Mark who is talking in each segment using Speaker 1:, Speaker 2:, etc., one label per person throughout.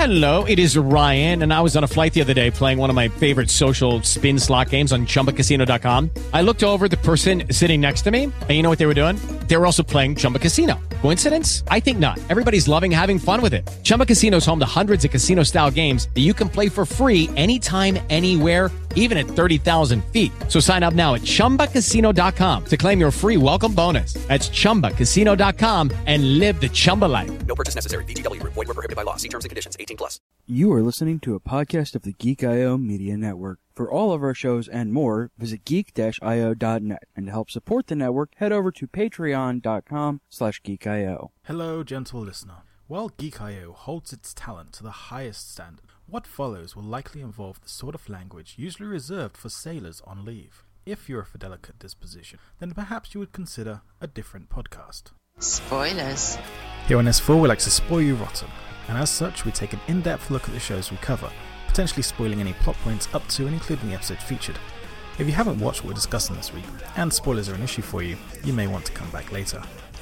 Speaker 1: Hello, it is Ryan, and I was on a flight the other day playing one of my favorite social spin slot games on ChumbaCasino.com. I looked over at the person sitting next to me, and you know what they were doing? They were also playing Chumba Casino. Coincidence? I think not. Everybody's loving having fun with it. Chumba Casino is home to hundreds of casino-style games that you can play for free anytime, anywhere, even at 30,000 feet. So sign up now at ChumbaCasino.com to claim your free welcome bonus. That's ChumbaCasino.com and live the Chumba life.
Speaker 2: No purchase necessary. VGW. Void were prohibited by law. See terms and conditions. 18+.
Speaker 3: You are listening to a podcast of the Geek.io Media Network. For all of our shows and more, visit geek-io.net. And to help support the network, head over to patreon.com/geekio.
Speaker 4: Hello, gentle listener. While Geek.io holds its talent to the highest standard, what follows will likely involve the sort of language usually reserved for sailors on leave. If you're of a delicate disposition, then perhaps you would consider a different podcast.
Speaker 5: Spoilers.
Speaker 4: Here on S4, we like to spoil you rotten, and as such, we take an in-depth look at the shows we cover, potentially spoiling any plot points up to and including the episode featured. If you haven't watched what we're discussing this week, and spoilers are an issue for you, you may want to come back later.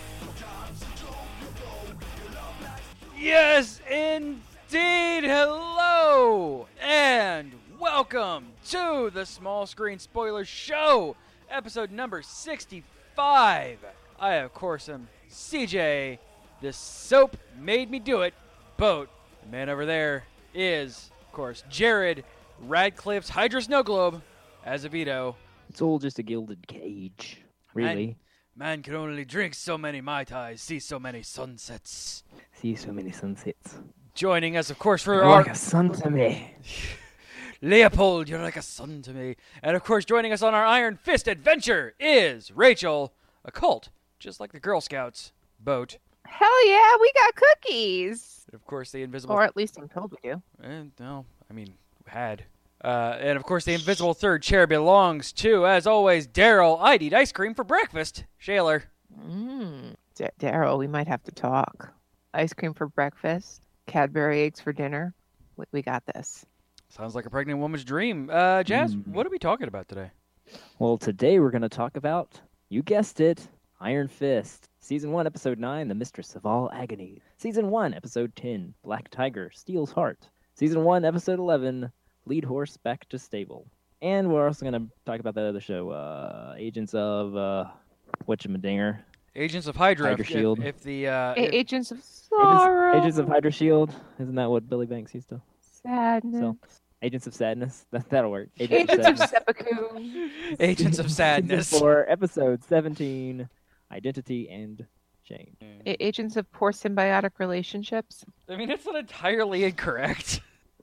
Speaker 6: Yes, indeed! Hello! And welcome to the Small Screen Spoilers Show, episode number 65. I, of course, am CJ. The soap made me do it. Boat. The man over there is, of course, Jared Radcliffe's Hydra Snow Globe, Azevedo.
Speaker 7: It's all just a gilded cage, really.
Speaker 6: Man can only drink so many Mai Tais, see so many sunsets.
Speaker 7: See so many sunsets.
Speaker 6: Joining us, of course, for
Speaker 7: You're
Speaker 6: our...
Speaker 7: like a son to me.
Speaker 6: Leopold, you're like a son to me. And, of course, joining us on our Iron Fist adventure is Rachel, a cult, just like the Girl Scouts. Boat.
Speaker 5: Hell yeah, we got cookies.
Speaker 6: And, of course, the invisible...
Speaker 5: Or at least I'm told we do.
Speaker 6: No, I mean, had. And, of course, the invisible third chair belongs to, as always, Daryl. I'd eat ice cream for breakfast. Shaler.
Speaker 5: Daryl, we might have to talk. Ice cream for breakfast, Cadbury eggs for dinner. We got this.
Speaker 6: Sounds like a pregnant woman's dream. Jazz, what are we talking about today?
Speaker 7: Well, today we're going to talk about, you guessed it, Iron Fist. Season 1, Episode 9, The Mistress of All Agony. Season 1, Episode 10, Black Tiger, Steel's Heart. Season 1, Episode 11, Lead Horse Back to Stable. And we're also going to talk about that other show, Agents of, whatchamadinger.
Speaker 6: Agents of Hydra.
Speaker 7: Hydra Shield.
Speaker 5: Agents of Sorrow.
Speaker 7: Agents of Hydra Shield. Isn't that what Billy Banks used to?
Speaker 5: Sadness.
Speaker 7: So, Agents of Sadness. That'll work.
Speaker 5: Agents of Seppuku.
Speaker 6: Agents of Sadness.
Speaker 7: Season 4, Episode 17, Identity and Change.
Speaker 5: Agents of Poor Symbiotic Relationships.
Speaker 6: I mean, it's not entirely incorrect.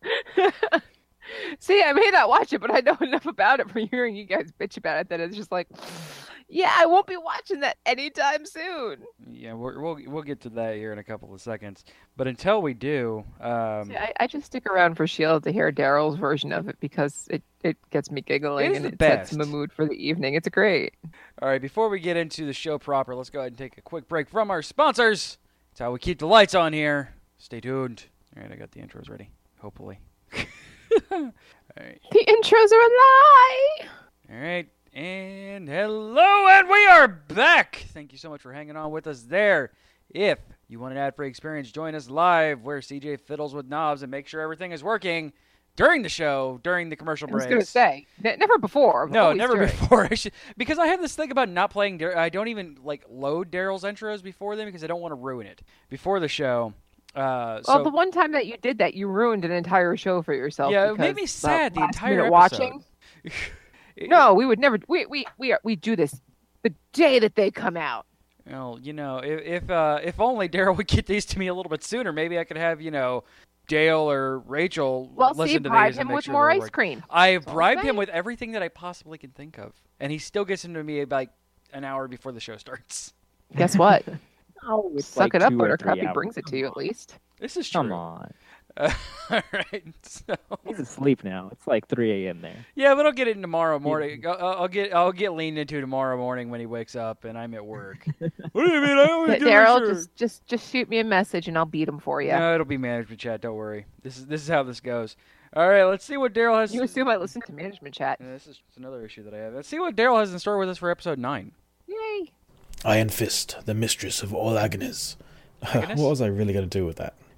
Speaker 5: See, I may not watch it, but I know enough about it from hearing you guys bitch about it that it's just like, yeah, I won't be watching that anytime soon.
Speaker 6: Yeah, we'll get to that here in a couple of seconds. But until we do...
Speaker 5: See, I just stick around for S.H.I.E.L.D. to hear Daryl's version of it because it gets me giggling and it sets the mood for the evening. It's great.
Speaker 6: All right, before we get into the show proper, let's go ahead and take a quick break from our sponsors. That's how we keep the lights on here. Stay tuned. All right, I got the intros ready, hopefully. All right.
Speaker 5: The intros are a lie.
Speaker 6: All right. And hello, and we are back. Thank you so much for hanging on with us there. If you want an ad-free experience, join us live where CJ fiddles with knobs and makes sure everything is working during the show, during the commercial breaks.
Speaker 5: I was going to say, never before.
Speaker 6: No, never before. Because I have this thing about not playing. I don't even load Daryl's intros before them because I don't want to ruin it before the show.
Speaker 5: Well, the one time that you did that, you ruined an entire show for yourself.
Speaker 6: Yeah, it made me sad the entire episode.
Speaker 5: Watching. No, we would never. We do this the day that they come out.
Speaker 6: Well, if only Daryl would get these to me a little bit sooner, maybe I could have Dale or Rachel listen to these and
Speaker 5: him
Speaker 6: make
Speaker 5: with
Speaker 6: sure
Speaker 5: more
Speaker 6: they
Speaker 5: ice cream.
Speaker 6: I bribed him with everything that I possibly can think of, and he still gets them to me like an hour before the show starts.
Speaker 5: Guess what?
Speaker 7: Oh, it's
Speaker 5: Suck
Speaker 7: like
Speaker 5: it up,
Speaker 7: 2 or 3
Speaker 5: Buttercup. He
Speaker 7: hours.
Speaker 5: brings it to you at least.
Speaker 6: This is true.
Speaker 7: Come on.
Speaker 6: All right. So.
Speaker 7: He's asleep now. It's like 3 a.m. there.
Speaker 6: Yeah, but I'll get it in tomorrow morning. I'll get leaned into tomorrow morning when he wakes up and I'm at work. What do you mean? I always do
Speaker 5: Daryl, just shoot me a message and I'll beat him for you.
Speaker 6: No, it'll be management chat. Don't worry. This is how this goes. All right, let's see what Daryl has.
Speaker 5: You assume I listen to management chat.
Speaker 6: Yeah, this is another issue that I have. Let's see what Daryl has in store with us for episode 9.
Speaker 5: Yay!
Speaker 4: Iron Fist, the mistress of all agonies. What was I really going to do with that?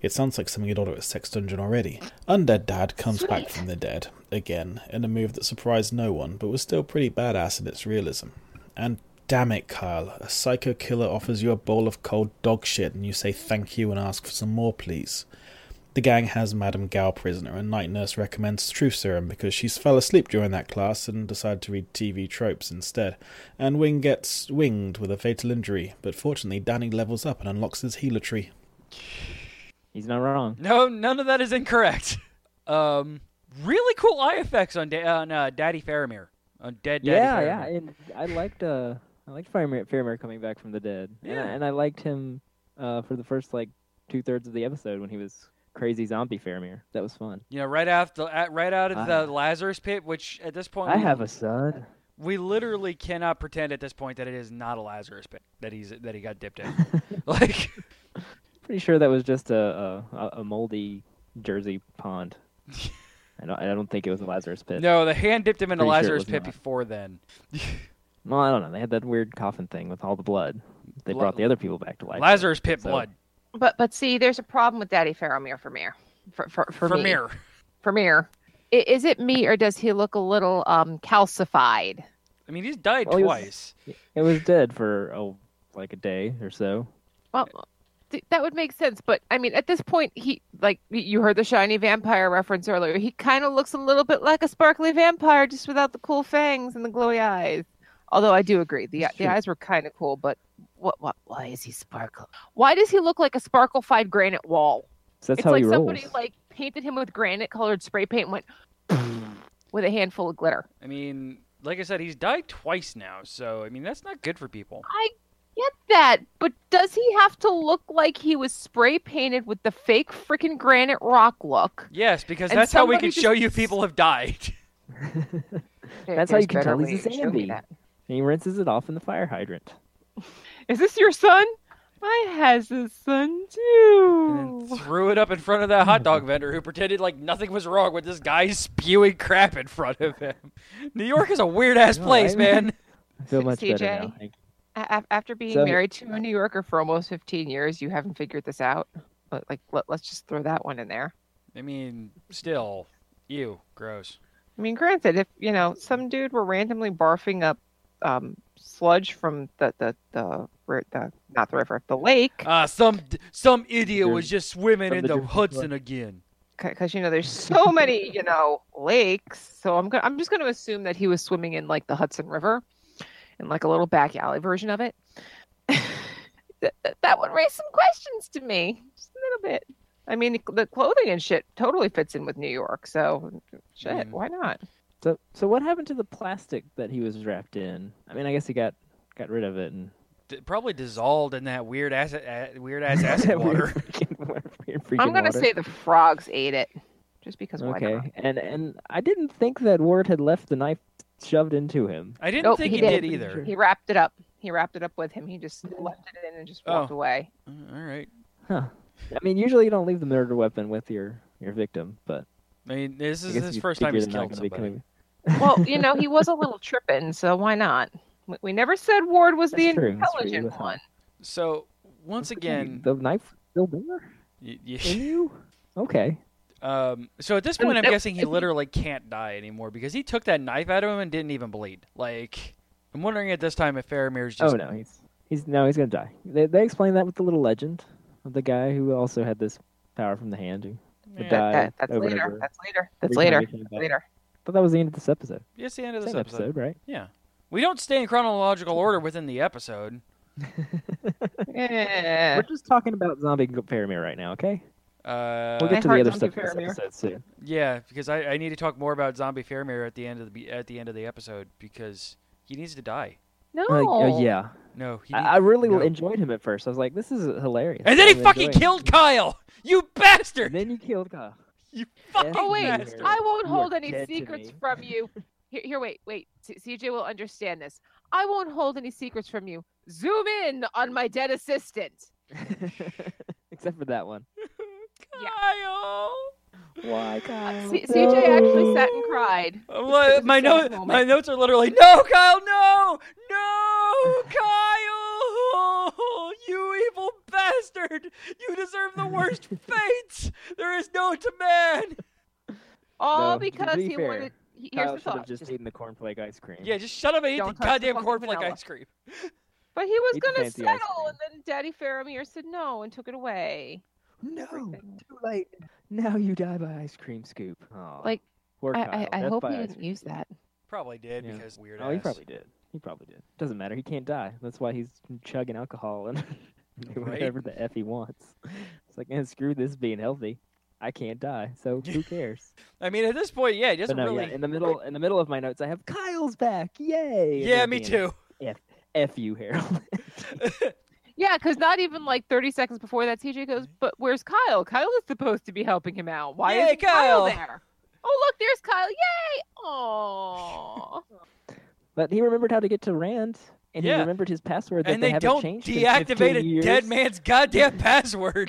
Speaker 4: It sounds like something you'd order at Sex Dungeon already. Undead Dad comes back from the dead, again, in a move that surprised no one, but was still pretty badass in its realism. And damn it, Kyle, a psycho killer offers you a bowl of cold dog shit and you say thank you and ask for some more, please. The gang has Madame Gao prisoner, and Night Nurse recommends truth serum because she's fell asleep during that class and decided to read TV tropes instead. And Wing gets winged with a fatal injury, but fortunately Danny levels up and unlocks his healer tree.
Speaker 7: He's not wrong.
Speaker 6: No, none of that is incorrect. Really cool eye effects on Daddy Faramir. On Dead Daddy Faramir.
Speaker 7: Yeah, and I liked Faramir coming back from the dead.
Speaker 6: Yeah.
Speaker 7: And I liked him for the first 2/3 of the episode when he was crazy zombie Faramir. That was fun.
Speaker 6: You know, right out of the Lazarus pit, which at this point
Speaker 7: I have a son.
Speaker 6: We literally cannot pretend at this point that it is not a Lazarus pit that he got dipped in.
Speaker 7: Pretty sure that was just a moldy Jersey pond. I don't think it was a Lazarus pit.
Speaker 6: No, the hand dipped him in a Lazarus pit
Speaker 7: not.
Speaker 6: before then.
Speaker 7: Well, I don't know. They had that weird coffin thing with all the blood. They brought the other people back to life.
Speaker 6: Lazarus pit blood.
Speaker 5: But see, there's a problem with Daddy Faramir for me. Is it me, or does he look a little calcified?
Speaker 6: I mean, he's died twice.
Speaker 7: It was dead for a day or so.
Speaker 5: Well, that would make sense. But I mean, at this point, he you heard the shiny vampire reference earlier. He kind of looks a little bit like a sparkly vampire, just without the cool fangs and the glowy eyes. Although I do agree, the eyes were kind of cool. But why is he sparkle? Why does he look like a sparkle-fied granite wall?
Speaker 7: So that's how he rolls.
Speaker 5: Somebody painted him with granite-colored spray paint and went with a handful of glitter.
Speaker 6: I mean, like I said, he's died twice now, so I mean that's not good for people.
Speaker 5: I get that, but does he have to look like he was spray painted with the fake freaking granite rock look?
Speaker 6: Yes, because that's how we can show you people have died.
Speaker 7: That's how you can tell he's a zombie. He rinses it off in the fire hydrant.
Speaker 5: Is this your son? I has a son too.
Speaker 6: And then threw it up in front of that hot dog vendor who pretended like nothing was wrong with this guy spewing crap in front of him. New York is a weird ass place, man.
Speaker 7: I feel much
Speaker 5: CJ,
Speaker 7: better now.
Speaker 5: After being married to a New Yorker for almost 15 years, you haven't figured this out. Let's just throw that one in there.
Speaker 6: I mean, still, ew, gross.
Speaker 5: I mean, granted, if some dude were randomly barfing up sludge from the not the river, the lake.
Speaker 6: Some idiot was just swimming in the Hudson again.
Speaker 5: Because there's so many lakes, so I'm just going to assume that he was swimming in the Hudson River, in a little back alley version of it. That would raise some questions to me, just a little bit. I mean, the clothing and shit totally fits in with New York, so shit, why not?
Speaker 7: So what happened to the plastic that he was wrapped in? I mean, I guess he got rid of it and
Speaker 6: probably dissolved in that weird ass acid water.
Speaker 5: I'm gonna say the frogs ate it, just because. Why not?
Speaker 7: And I didn't think that Ward had left the knife shoved into him.
Speaker 6: I didn't think he did either.
Speaker 5: He wrapped it up. He wrapped it up with him. He just left it in and just walked away.
Speaker 6: All right.
Speaker 7: Huh. I mean, usually you don't leave the murder weapon with your victim, but
Speaker 6: I mean, this is his first time he's killed somebody.
Speaker 5: Well, he was a little tripping, so why not? We never said Ward was the intelligent one.
Speaker 6: So, once again...
Speaker 7: The knife still there? You? Okay.
Speaker 6: So at this point, I'm guessing he literally can't die anymore because he took that knife out of him and didn't even bleed. I'm wondering at this time if Faramir's just...
Speaker 7: Oh, no, he's going to die. They explain that with the little legend of the guy who also had this power from the hand who would die.
Speaker 5: That's later.
Speaker 7: But that was the end of this episode.
Speaker 6: Yeah, it's the end of this
Speaker 7: Same episode, right?
Speaker 6: Yeah. We don't stay in chronological order within the episode.
Speaker 5: Yeah.
Speaker 7: We're just talking about zombie Faramir right now, okay? We'll get to the other stuff in this episode soon.
Speaker 6: Yeah, because I need to talk more about zombie Faramir at the end of the episode because he needs to die.
Speaker 5: No.
Speaker 7: Yeah.
Speaker 6: No.
Speaker 7: I really enjoyed him at first. I was like, this is hilarious.
Speaker 6: And then he fucking killed Kyle! You bastard!
Speaker 7: And then you killed Kyle.
Speaker 6: You fucking bastard.
Speaker 5: I won't hold any secrets from you. Here, wait. CJ will understand this. I won't hold any secrets from you. Zoom in on my dead assistant.
Speaker 7: Except for that one.
Speaker 6: Kyle!
Speaker 7: Why, Kyle?
Speaker 5: CJ actually sat and cried.
Speaker 6: My notes are literally, no, Kyle, no! No, Kyle! You evil bastard! bastard! You deserve the worst fate! There is no demand!
Speaker 5: All
Speaker 7: No, to
Speaker 5: because
Speaker 7: be
Speaker 5: he
Speaker 7: fair,
Speaker 5: wanted. Here's
Speaker 7: Kyle
Speaker 5: the
Speaker 7: should have
Speaker 5: thought.
Speaker 7: just eaten the cornflake ice cream.
Speaker 6: Yeah, just shut up and eat the
Speaker 5: Don't touch the
Speaker 6: goddamn
Speaker 5: fucking
Speaker 6: cornflake
Speaker 5: vanilla.
Speaker 6: ice cream.
Speaker 5: But he was
Speaker 7: Eat the
Speaker 5: gonna
Speaker 7: fancy ice
Speaker 5: settle,
Speaker 7: cream.
Speaker 5: and then Daddy Faramir said no and took it away.
Speaker 7: No,
Speaker 5: Everything.
Speaker 7: too late. Now you die by ice cream scoop. Aw,
Speaker 5: Like,
Speaker 7: poor Kyle.
Speaker 5: I
Speaker 7: Death
Speaker 5: hope
Speaker 7: by
Speaker 5: he
Speaker 7: ice
Speaker 5: didn't
Speaker 7: cream.
Speaker 5: use that.
Speaker 6: Probably did
Speaker 7: Yeah.
Speaker 6: because weird
Speaker 7: Oh, he
Speaker 6: ass.
Speaker 7: probably did. He probably did. Doesn't matter. He can't die. That's why he's chugging alcohol and doing
Speaker 6: Right.
Speaker 7: whatever the f he wants. It's like, man, screw this being healthy. I can't die, so who cares?
Speaker 6: I mean, at this point, yeah, it
Speaker 7: But
Speaker 6: doesn't
Speaker 7: no,
Speaker 6: really.
Speaker 7: yeah, in the middle of my notes, I have Kyle's back. Yay! And
Speaker 6: Yeah,
Speaker 7: then
Speaker 6: me
Speaker 7: being
Speaker 6: too.
Speaker 7: F you, Harold.
Speaker 5: Yeah, because not even like 30 seconds before that, TJ goes, "But where's Kyle? Kyle is supposed to be helping him out. Why
Speaker 6: Yay,
Speaker 5: isn't Kyle
Speaker 6: Kyle!"
Speaker 5: there? Oh, look, there's Kyle. Yay! Aww.
Speaker 7: But he remembered how to get to Rand, and
Speaker 6: Yeah.
Speaker 7: he remembered his password that
Speaker 6: And they
Speaker 7: haven't
Speaker 6: don't
Speaker 7: changed in
Speaker 6: deactivate
Speaker 7: 15
Speaker 6: a
Speaker 7: years.
Speaker 6: dead man's goddamn password,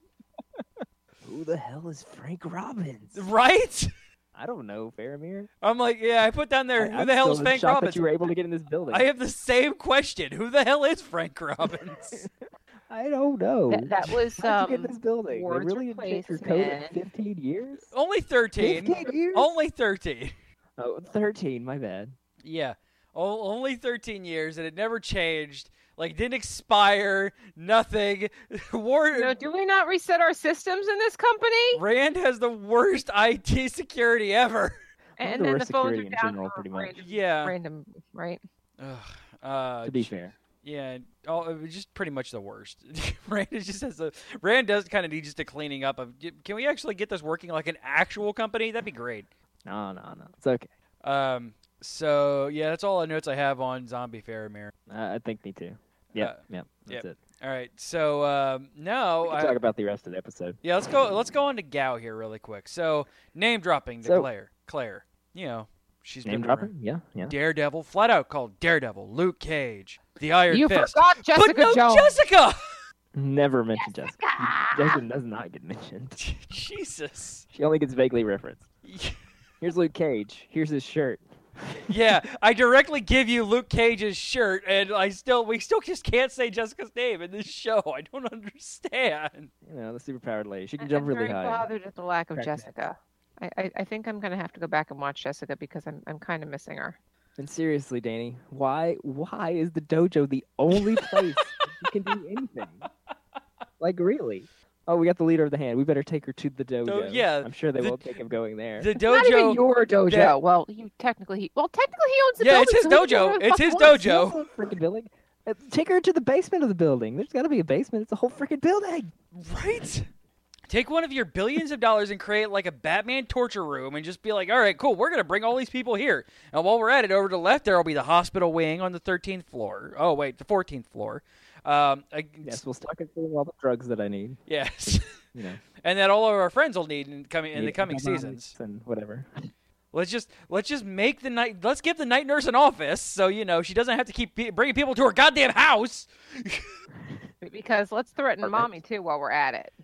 Speaker 7: Who the hell is Frank Robbins?
Speaker 6: right?
Speaker 7: I don't know, Faramir.
Speaker 6: I'm like, yeah, I put down there, who
Speaker 7: I'm
Speaker 6: the hell
Speaker 7: still
Speaker 6: is
Speaker 7: in
Speaker 6: Frank
Speaker 7: shock
Speaker 6: Robbins?
Speaker 7: that you were able to get in this building.
Speaker 6: I have the same question. Who the hell is Frank Robbins?
Speaker 7: I don't know.
Speaker 5: That was
Speaker 7: How'd you get in this building? They
Speaker 5: words
Speaker 7: really didn't change your code in
Speaker 5: replacement.
Speaker 7: 15 years?
Speaker 6: Only 13.
Speaker 7: 15 years?
Speaker 6: Only 13.
Speaker 7: Oh, 13, my bad.
Speaker 6: Yeah. Only 13 years, and it never changed. Like, didn't expire, nothing.
Speaker 5: No, do we not reset our systems in this company?
Speaker 6: Rand has the worst IT security ever.
Speaker 5: And
Speaker 7: the
Speaker 5: then the
Speaker 7: worst
Speaker 5: phones are
Speaker 7: security in
Speaker 5: down
Speaker 7: general,
Speaker 5: for
Speaker 7: pretty much.
Speaker 5: random,
Speaker 6: Yeah.
Speaker 5: random, right?
Speaker 7: To be fair.
Speaker 6: Yeah, it was just pretty much the worst. Rand just has Rand does kind of need just a cleaning up of. Can we actually get this working like an actual company? That'd be great.
Speaker 7: No. It's okay.
Speaker 6: So yeah, that's all the notes I have on Zombie Faramir.
Speaker 7: I think me too. Yep, that's
Speaker 6: yep.
Speaker 7: it.
Speaker 6: All right, so now
Speaker 7: We can talk about the rest of the episode.
Speaker 6: yeah, let's go on to Gao here really quick. So name dropping to
Speaker 7: So-
Speaker 6: Claire. You know, she's
Speaker 7: Name
Speaker 6: been around.
Speaker 7: dropping? Yeah.
Speaker 6: Daredevil, flat out called Daredevil, Luke Cage, the Iron
Speaker 5: You
Speaker 6: Fist.
Speaker 5: forgot Jessica
Speaker 6: but no
Speaker 5: Jones.
Speaker 6: Jessica.
Speaker 7: Never mentioned Jessica. Jessica does not get mentioned.
Speaker 6: Jesus.
Speaker 7: She only gets vaguely referenced. Here's Luke Cage. Here's his shirt.
Speaker 6: Yeah, I directly give you Luke Cage's shirt, and we still just can't say Jessica's name in this show. I don't understand.
Speaker 7: You know, the superpowered lady. She can
Speaker 5: I'm
Speaker 7: jump really
Speaker 5: very
Speaker 7: high.
Speaker 5: bothered at the lack of
Speaker 7: Crack
Speaker 5: Jessica. I think I'm gonna have to go back and watch Jessica because I'm kind of missing her.
Speaker 7: And seriously, Danny, why is the dojo the only place that you can do anything? Like, really? Oh, we got the leader of the hand. We better take her to the dojo.
Speaker 6: yeah,
Speaker 7: I'm sure they
Speaker 6: the-
Speaker 7: won't take him going there.
Speaker 6: The
Speaker 5: Not even
Speaker 6: dojo.
Speaker 5: your dojo.
Speaker 6: that-
Speaker 5: Well, technically he owns the
Speaker 6: Yeah,
Speaker 5: building.
Speaker 6: it's his
Speaker 5: so he can do
Speaker 6: dojo.
Speaker 5: whatever the
Speaker 6: It's
Speaker 5: fuck
Speaker 6: his
Speaker 5: he wants.
Speaker 6: dojo.
Speaker 7: Freaking building. Take her to the basement of the building. There's got to be a basement. It's a whole freaking building.
Speaker 6: Right? Take one of your billions of dollars and create like a Batman torture room and just be like, all right, cool, we're going to bring all these people here. And while we're at it, over to the left, there will be the hospital wing on the 13th floor. Oh, wait, the 14th floor.
Speaker 7: Yes, we'll stock it full of all the drugs that I need.
Speaker 6: Yes.
Speaker 7: You know,
Speaker 6: And that all of our friends will need in the coming
Speaker 7: antibiotics
Speaker 6: seasons.
Speaker 7: and whatever.
Speaker 6: Let's just make let's give the night nurse an office so, you know, she doesn't have to keep bringing people to her goddamn house.
Speaker 5: Because let's threaten mommy too while we're at it.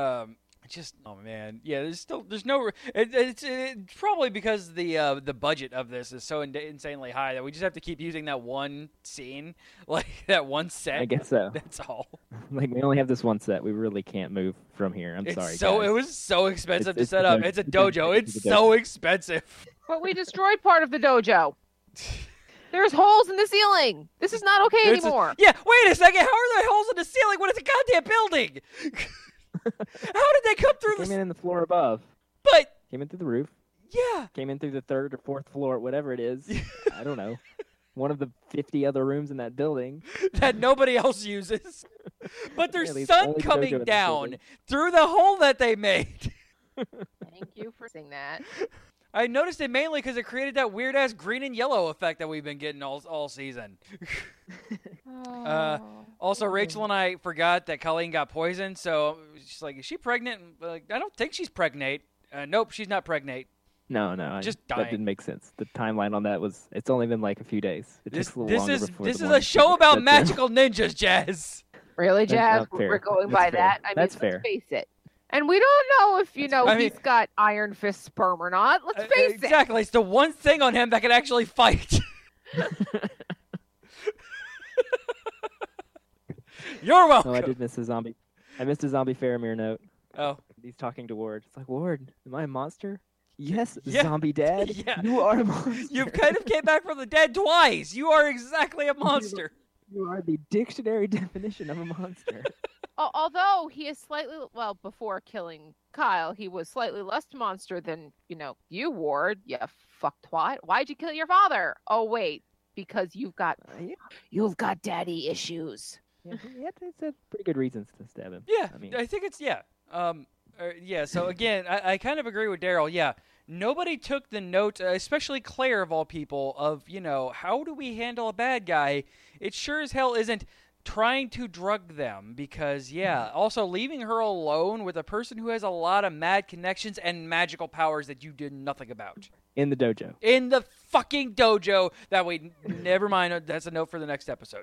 Speaker 6: Just oh man, yeah. There's no. It's probably because the budget of this is so insanely high that we just have to keep using that one scene, like that one set.
Speaker 7: I guess so.
Speaker 6: That's all.
Speaker 7: Like, we only have this one set. We really can't move from here. I'm sorry,
Speaker 6: So
Speaker 7: guys.
Speaker 6: it was so expensive to
Speaker 7: It's
Speaker 6: set
Speaker 7: the
Speaker 6: up.
Speaker 7: dojo.
Speaker 6: It's a
Speaker 7: It's
Speaker 6: dojo.
Speaker 7: the
Speaker 6: It's
Speaker 7: dojo.
Speaker 6: so expensive.
Speaker 5: But we destroyed part of the dojo. There's holes in the ceiling. This is not okay anymore.
Speaker 6: Yeah. Wait a second. How are there holes in the ceiling when it's a goddamn building? How did they come through
Speaker 7: Came in the floor above.
Speaker 6: But
Speaker 7: Came in through the roof.
Speaker 6: yeah.
Speaker 7: Came in through the third or fourth floor, whatever it is. I don't know. One of the 50 other rooms in that building.
Speaker 6: That nobody else uses. But there's
Speaker 7: Yeah, there's
Speaker 6: sun
Speaker 7: only dojo in
Speaker 6: coming
Speaker 7: this
Speaker 6: down
Speaker 7: building.
Speaker 6: through the hole that they made.
Speaker 5: Thank you for saying that.
Speaker 6: I noticed it mainly because it created that weird ass green and yellow effect that we've been getting all season. Also, Rachel and I forgot that Colleen got poisoned, so she's like, "Is she pregnant?" Like, I don't think she's pregnant. Nope, she's not pregnant.
Speaker 7: No,
Speaker 6: Just
Speaker 7: that
Speaker 6: dying.
Speaker 7: didn't make sense. The timeline on that was, it's only been like a few days. It
Speaker 6: This
Speaker 7: takes a little longer
Speaker 6: is
Speaker 7: before
Speaker 6: this
Speaker 7: the
Speaker 6: is
Speaker 7: one
Speaker 6: a show about
Speaker 7: sets in.
Speaker 6: magical ninjas, Jazz.
Speaker 5: Really, Jazz?
Speaker 7: not fair.
Speaker 5: We're going
Speaker 7: That's
Speaker 5: by
Speaker 7: fair.
Speaker 5: that. I mean,
Speaker 7: That's
Speaker 5: let's
Speaker 7: fair.
Speaker 5: face it. And we don't know if,
Speaker 6: I mean-
Speaker 5: he's got Iron Fist sperm or not. Let's face it.
Speaker 6: Exactly, it's the one thing on him that can actually fight. You're welcome.
Speaker 7: No, I did miss the zombie. I missed a zombie Faramir note.
Speaker 6: Oh.
Speaker 7: He's talking to Ward. It's like, Ward, am I a monster? Yes,
Speaker 6: Yeah.
Speaker 7: zombie dad.
Speaker 6: Yeah.
Speaker 7: You are a monster.
Speaker 6: You've kind of came back from the dead twice. You are exactly a monster.
Speaker 7: You are the dictionary definition of a monster.
Speaker 5: Although he is slightly, well, before killing Kyle, he was slightly less monster than, you, Ward. You fucktwat. Why'd you kill your father? Oh, wait, because you've got daddy issues.
Speaker 7: Yeah, it's a pretty good reasons to stab him.
Speaker 6: Yeah,
Speaker 7: I mean,
Speaker 6: I think it's, yeah. Yeah, so again, I kind of agree with Daryl. Yeah, nobody took the note, especially Claire of all people, of, how do we handle a bad guy? It sure as hell isn't trying to drug them because, yeah, also leaving her alone with a person who has a lot of mad connections and magical powers that you did nothing about.
Speaker 7: in the dojo.
Speaker 6: In the fucking dojo. That way, never mind. That's a note for the next episode.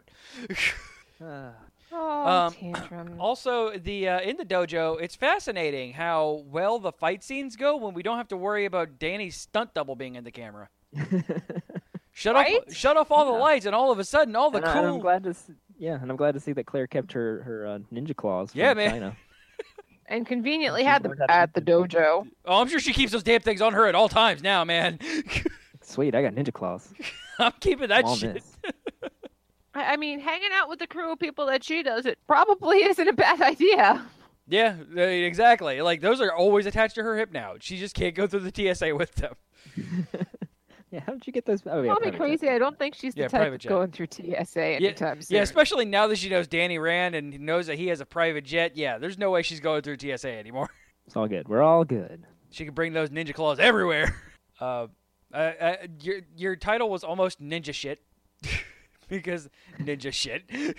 Speaker 5: Tantrum.
Speaker 6: Also, the in the dojo, it's fascinating how well the fight scenes go when we don't have to worry about Danny's stunt double being in the camera. Shut off all the lights, and all of a sudden, all the
Speaker 7: and
Speaker 6: cool.
Speaker 7: I'm glad to I'm glad to see that Claire kept her ninja claws. From
Speaker 6: Yeah, man.
Speaker 7: China.
Speaker 5: And conveniently had them at the dojo.
Speaker 6: Oh, I'm sure she keeps those damn things on her at all times now, man.
Speaker 7: Sweet, I got ninja claws.
Speaker 6: I'm keeping that
Speaker 7: I'm on
Speaker 6: shit.
Speaker 7: this.
Speaker 5: I mean, hanging out with the crew of people that she does, it probably isn't a bad idea.
Speaker 6: Yeah, exactly. Like, those are always attached to her hip now. She just can't go through the TSA with them.
Speaker 7: Yeah, how did you get those? Oh, yeah,
Speaker 5: Call me
Speaker 7: private
Speaker 5: crazy.
Speaker 7: jet.
Speaker 5: I don't think she's the
Speaker 6: Yeah,
Speaker 5: type
Speaker 6: private
Speaker 5: of
Speaker 6: jet.
Speaker 5: going through TSA anytime soon.
Speaker 6: Yeah, especially now that she knows Danny ran and knows that he has a private jet. Yeah, there's no way she's going through TSA anymore.
Speaker 7: It's all good. We're all good.
Speaker 6: She can bring those ninja claws everywhere. Your title was almost ninja shit because ninja shit.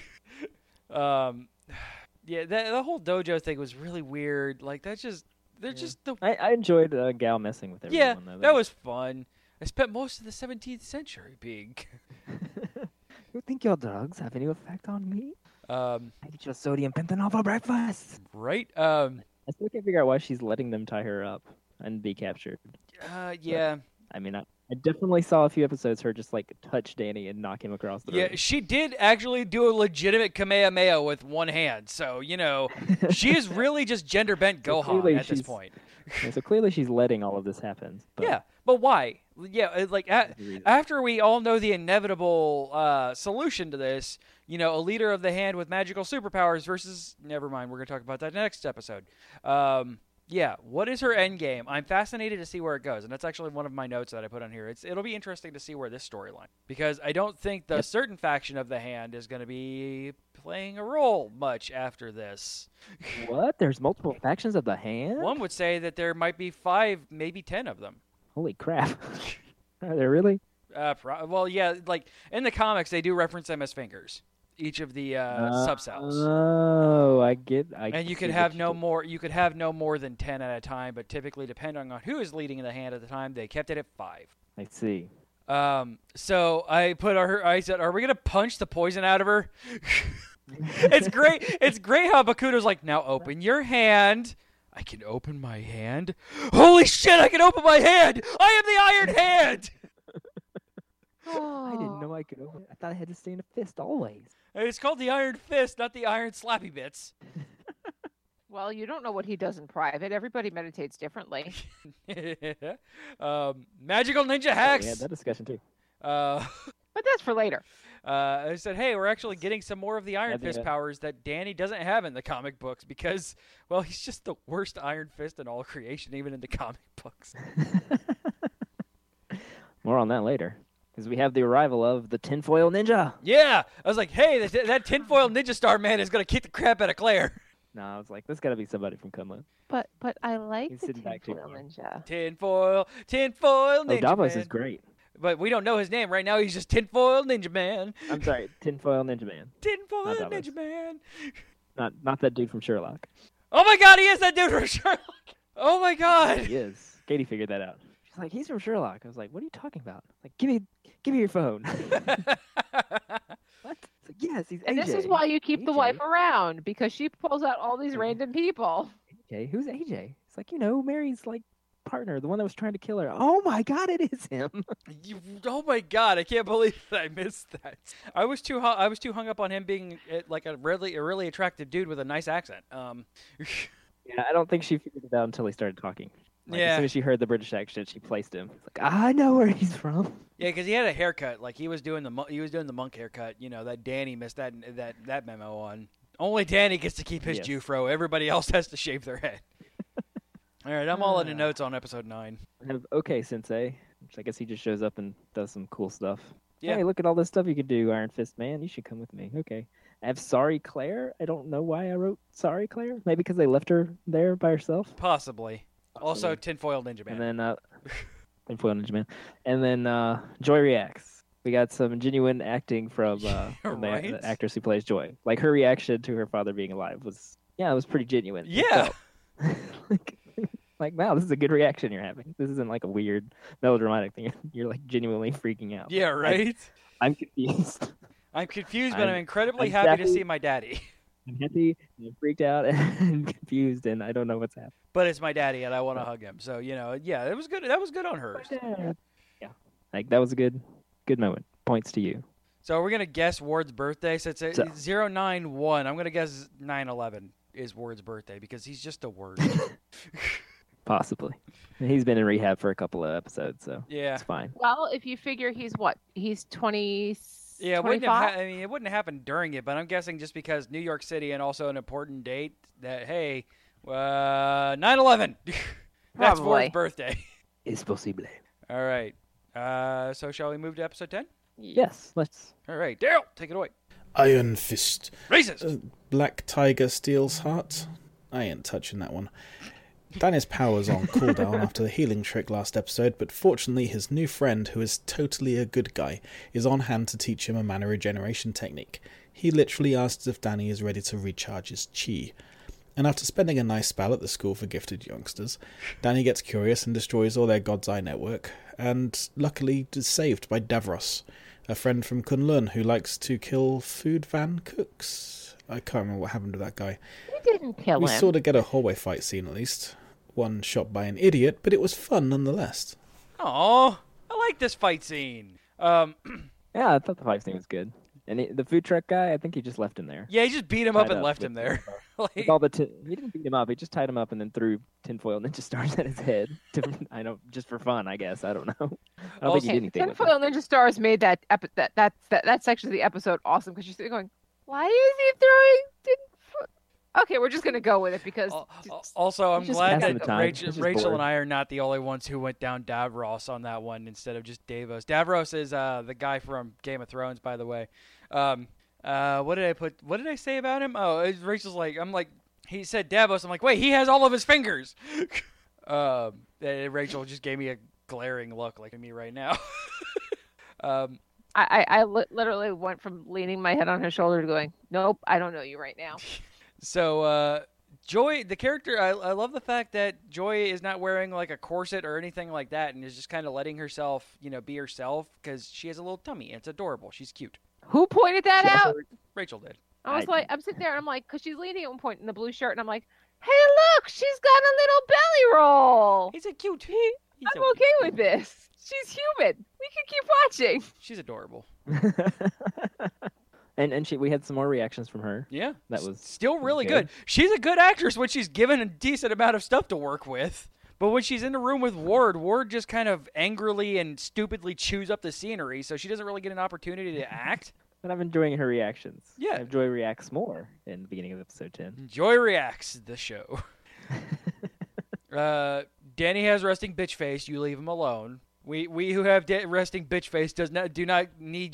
Speaker 6: Yeah, the whole dojo thing was really weird. Like they're just the
Speaker 7: I enjoyed Gal messing with everyone.
Speaker 6: yeah,
Speaker 7: though.
Speaker 6: that was fun. I spent most of the 17th century being.
Speaker 7: You think your drugs have any effect on me? I get your sodium pentanol for breakfast.
Speaker 6: Right.
Speaker 7: I still can't figure out why she's letting them tie her up and be captured.
Speaker 6: Yeah.
Speaker 7: I mean, I definitely saw a few episodes her just like touch Danny and knock him across the room.
Speaker 6: Yeah, she did actually do a legitimate Kamehameha with one hand. So, she is really just gender bent Gohan
Speaker 7: clearly
Speaker 6: at this
Speaker 7: she's-
Speaker 6: point.
Speaker 7: Yeah, so clearly she's letting all of this happen. But
Speaker 6: Yeah, but why? Yeah, like after we all know the inevitable solution to this, a leader of the hand with magical superpowers versus. Never mind, we're gonna talk about that next episode. Yeah, what is her end game? I'm fascinated to see where it goes, and that's actually one of my notes that I put on here. It'll be interesting to see where this storyline, because I don't think the certain faction of the hand is going to be playing a role much after this.
Speaker 7: What? There's multiple factions of the hand?
Speaker 6: One would say that there might be 5, maybe 10 of them.
Speaker 7: Holy crap. Are there really?
Speaker 6: Well, yeah, like in the comics, they do reference them as fingers. Each of the subcells.
Speaker 7: Oh, I get.
Speaker 6: And you could have no more. You could have no more than 10 at a time, but typically, depending on who is leading the hand at the time, they kept it at 5.
Speaker 7: I see.
Speaker 6: So I said, "Are we gonna punch the poison out of her?" It's great. It's great how Bakuto's like, "Now open your hand." I can open my hand. Holy shit! I can open my hand. I am the Iron Hand.
Speaker 7: I didn't know I could open it. I thought I had to stay in a fist always.
Speaker 6: It's called the Iron Fist, not the Iron Slappy Bits.
Speaker 5: Well, you don't know what he does in private. Everybody meditates differently.
Speaker 6: Magical ninja
Speaker 7: Oh,
Speaker 6: hacks.
Speaker 7: we had that discussion too.
Speaker 5: But that's for later.
Speaker 6: I said, hey, we're actually getting some more of the Iron
Speaker 7: Yeah, they-
Speaker 6: Fist powers that Danny doesn't have in the comic books because, well, he's just the worst Iron Fist in all creation, even in the comic books.
Speaker 7: More on that later. Because we have the arrival of the tinfoil ninja.
Speaker 6: Yeah, I was like, hey, that tinfoil ninja star man is gonna kick the crap out of Claire.
Speaker 7: No, I was like, there's got to be somebody from Kunlun.
Speaker 5: But I like
Speaker 7: He's
Speaker 5: the
Speaker 7: sitting back too
Speaker 5: tinfoil
Speaker 7: far.
Speaker 5: ninja.
Speaker 6: Tinfoil
Speaker 7: Oh,
Speaker 6: ninja
Speaker 7: Davos
Speaker 6: man.
Speaker 7: is great.
Speaker 6: But we don't know his name right now. He's just tinfoil ninja man.
Speaker 7: I'm sorry, tinfoil ninja man.
Speaker 6: Tinfoil
Speaker 7: Not Davos.
Speaker 6: ninja man.
Speaker 7: Not that dude from Sherlock.
Speaker 6: Oh my God, he is that dude from Sherlock. Oh my God.
Speaker 7: He is. Katie figured that out. She's like, he's from Sherlock. I was like, what are you talking about? Like, give me your phone. What? It's like, yes, he's AJ.
Speaker 5: And this is why you keep the
Speaker 7: AJ?
Speaker 5: wife around, because she pulls out all these random people.
Speaker 7: AJ, who's AJ? It's like, Mary's like partner, the one that was trying to kill her. Oh my God, it is him.
Speaker 6: Oh my God, I can't believe that I missed that. I was too hung up on him being like a really attractive dude with a nice accent.
Speaker 7: Yeah, I don't think she figured it out until he started talking. Like,
Speaker 6: Yeah.
Speaker 7: As soon as she heard the British accent, she placed him. It's like, I know where he's from.
Speaker 6: Yeah, because he had a haircut, like he was doing the monk haircut. You know that Danny missed that memo on. Only Danny gets to keep his
Speaker 7: Yes.
Speaker 6: Jufro. Everybody else has to shave their head. All right, I'm all in the notes on episode 9.
Speaker 7: I have OK Sensei, which I guess he just shows up and does some cool stuff.
Speaker 6: Yeah.
Speaker 7: Hey, look at all this stuff you could do, Iron Fist man. You should come with me. Okay. I have Sorry Claire. I don't know why I wrote Sorry Claire. Maybe because they left her there by herself.
Speaker 6: Possibly. Also, Tinfoil Ninja Man.
Speaker 7: And then Tinfoil Ninja Man. And then Joy reacts. We got some genuine acting from from
Speaker 6: Right?
Speaker 7: the actress who plays Joy. Like her reaction to her father being alive was, it was pretty genuine. It
Speaker 6: Yeah.
Speaker 7: felt- like, wow, this is a good reaction you're having. This isn't like a weird melodramatic thing. You're like genuinely freaking out.
Speaker 6: Yeah, right?
Speaker 7: I'm confused.
Speaker 6: I'm confused, but I'm
Speaker 7: I'm
Speaker 6: incredibly happy to
Speaker 7: exactly-
Speaker 6: see my daddy.
Speaker 7: I'm happy, and I'm freaked out, and confused, and I don't know what's happening.
Speaker 6: But it's my daddy, and I want to hug him. So, yeah, it was good. That was good on hers.
Speaker 7: Yeah, like that was a good moment. Points to you.
Speaker 6: So we're going to guess Ward's birthday. So it's
Speaker 7: So-
Speaker 6: 091. I'm going to guess 9/11 is Ward's birthday because he's just a word.
Speaker 7: Possibly. And he's been in rehab for a couple of episodes, so
Speaker 6: Yeah.
Speaker 7: it's fine.
Speaker 5: Well, if you figure he's what? He's 20.
Speaker 6: Yeah, it
Speaker 5: 25?
Speaker 6: it wouldn't have happened during it, but I'm guessing just because New York City and also an important date that, hey, 9/11. That's
Speaker 5: Probably.
Speaker 6: Ward's birthday.
Speaker 7: It's possible.
Speaker 6: All right. So shall we move to episode 10?
Speaker 7: Yes, let's.
Speaker 6: All right. Daryl, take it away.
Speaker 4: Iron Fist.
Speaker 6: Racist.
Speaker 4: Black Tiger Steel's Heart. I ain't touching that one. Danny's power's on cooldown after the healing trick last episode, but fortunately his new friend, who is totally a good guy, is on hand to teach him a mana regeneration technique. He literally asks if Danny is ready to recharge his chi. And after spending a nice spell at the school for gifted youngsters, Danny gets curious and destroys all their God's Eye network, and luckily is saved by Davros, a friend from Kunlun who likes to kill food van cooks. I can't remember what happened to that guy.
Speaker 5: We didn't kill
Speaker 4: We
Speaker 5: him.
Speaker 4: sort of get a hallway fight scene at least. One shot by an idiot, but it was fun nonetheless.
Speaker 6: Aw, I like this fight scene.
Speaker 7: Yeah, I thought the fight scene was good. And the food truck guy, I think he just left him there.
Speaker 6: Yeah, he just beat him up
Speaker 7: Tied
Speaker 6: and
Speaker 7: up
Speaker 6: left
Speaker 7: with
Speaker 6: him there.
Speaker 7: With
Speaker 6: Like,
Speaker 7: all the he didn't beat him up. He just tied him up and then threw tinfoil ninja stars at his head. I know, just for fun, I guess. I don't know. I don't think he did anything with it.
Speaker 5: Tinfoil Ninja Stars made that section of the episode awesome because you're sitting going, why is he throwing tinfoil? Okay, we're just gonna go with it because
Speaker 6: also, I'm
Speaker 7: He's just
Speaker 6: glad
Speaker 7: passing
Speaker 6: that
Speaker 7: the time.
Speaker 6: Rachel,
Speaker 7: He's just
Speaker 6: Rachel
Speaker 7: bored.
Speaker 6: and I are not the only ones who went down Davros on that one instead of just Davos. Davros is the guy from Game of Thrones, by the way. What did I say about him? Oh, Rachel's like, he said Davos. I'm like, wait, he has all of his fingers. And Rachel just gave me a glaring look, like at me right now.
Speaker 5: I literally went from leaning my head on her shoulder to going, nope, I don't know you right now.
Speaker 6: So, Joy, the character, I love the fact that Joy is not wearing like a corset or anything like that and is just kind of letting herself, be herself because she has a little tummy. It's adorable. She's cute.
Speaker 5: Who pointed that out?
Speaker 6: Rachel did.
Speaker 5: I was
Speaker 7: I-
Speaker 5: like, I'm sitting there and I'm like, because she's leaning at one point in the blue shirt, and I'm like, hey, look, she's got a little belly roll.
Speaker 6: He's a cute. He's
Speaker 5: I'm
Speaker 6: so
Speaker 5: okay with this. She's human. We can keep watching.
Speaker 6: She's adorable.
Speaker 7: and we had some more reactions from her.
Speaker 6: Yeah.
Speaker 7: That was
Speaker 6: Still really
Speaker 7: good.
Speaker 6: good. She's a good actress when she's given a decent amount of stuff to work with. But when she's in the room with Ward just kind of angrily and stupidly chews up the scenery, so she doesn't really get an opportunity to act.
Speaker 7: But I'm enjoying her reactions.
Speaker 6: Yeah.
Speaker 7: I have Joy reacts more in the beginning of episode 10.
Speaker 6: Joy reacts the show. Danny has resting bitch face. You leave him alone. We who have resting bitch face do not need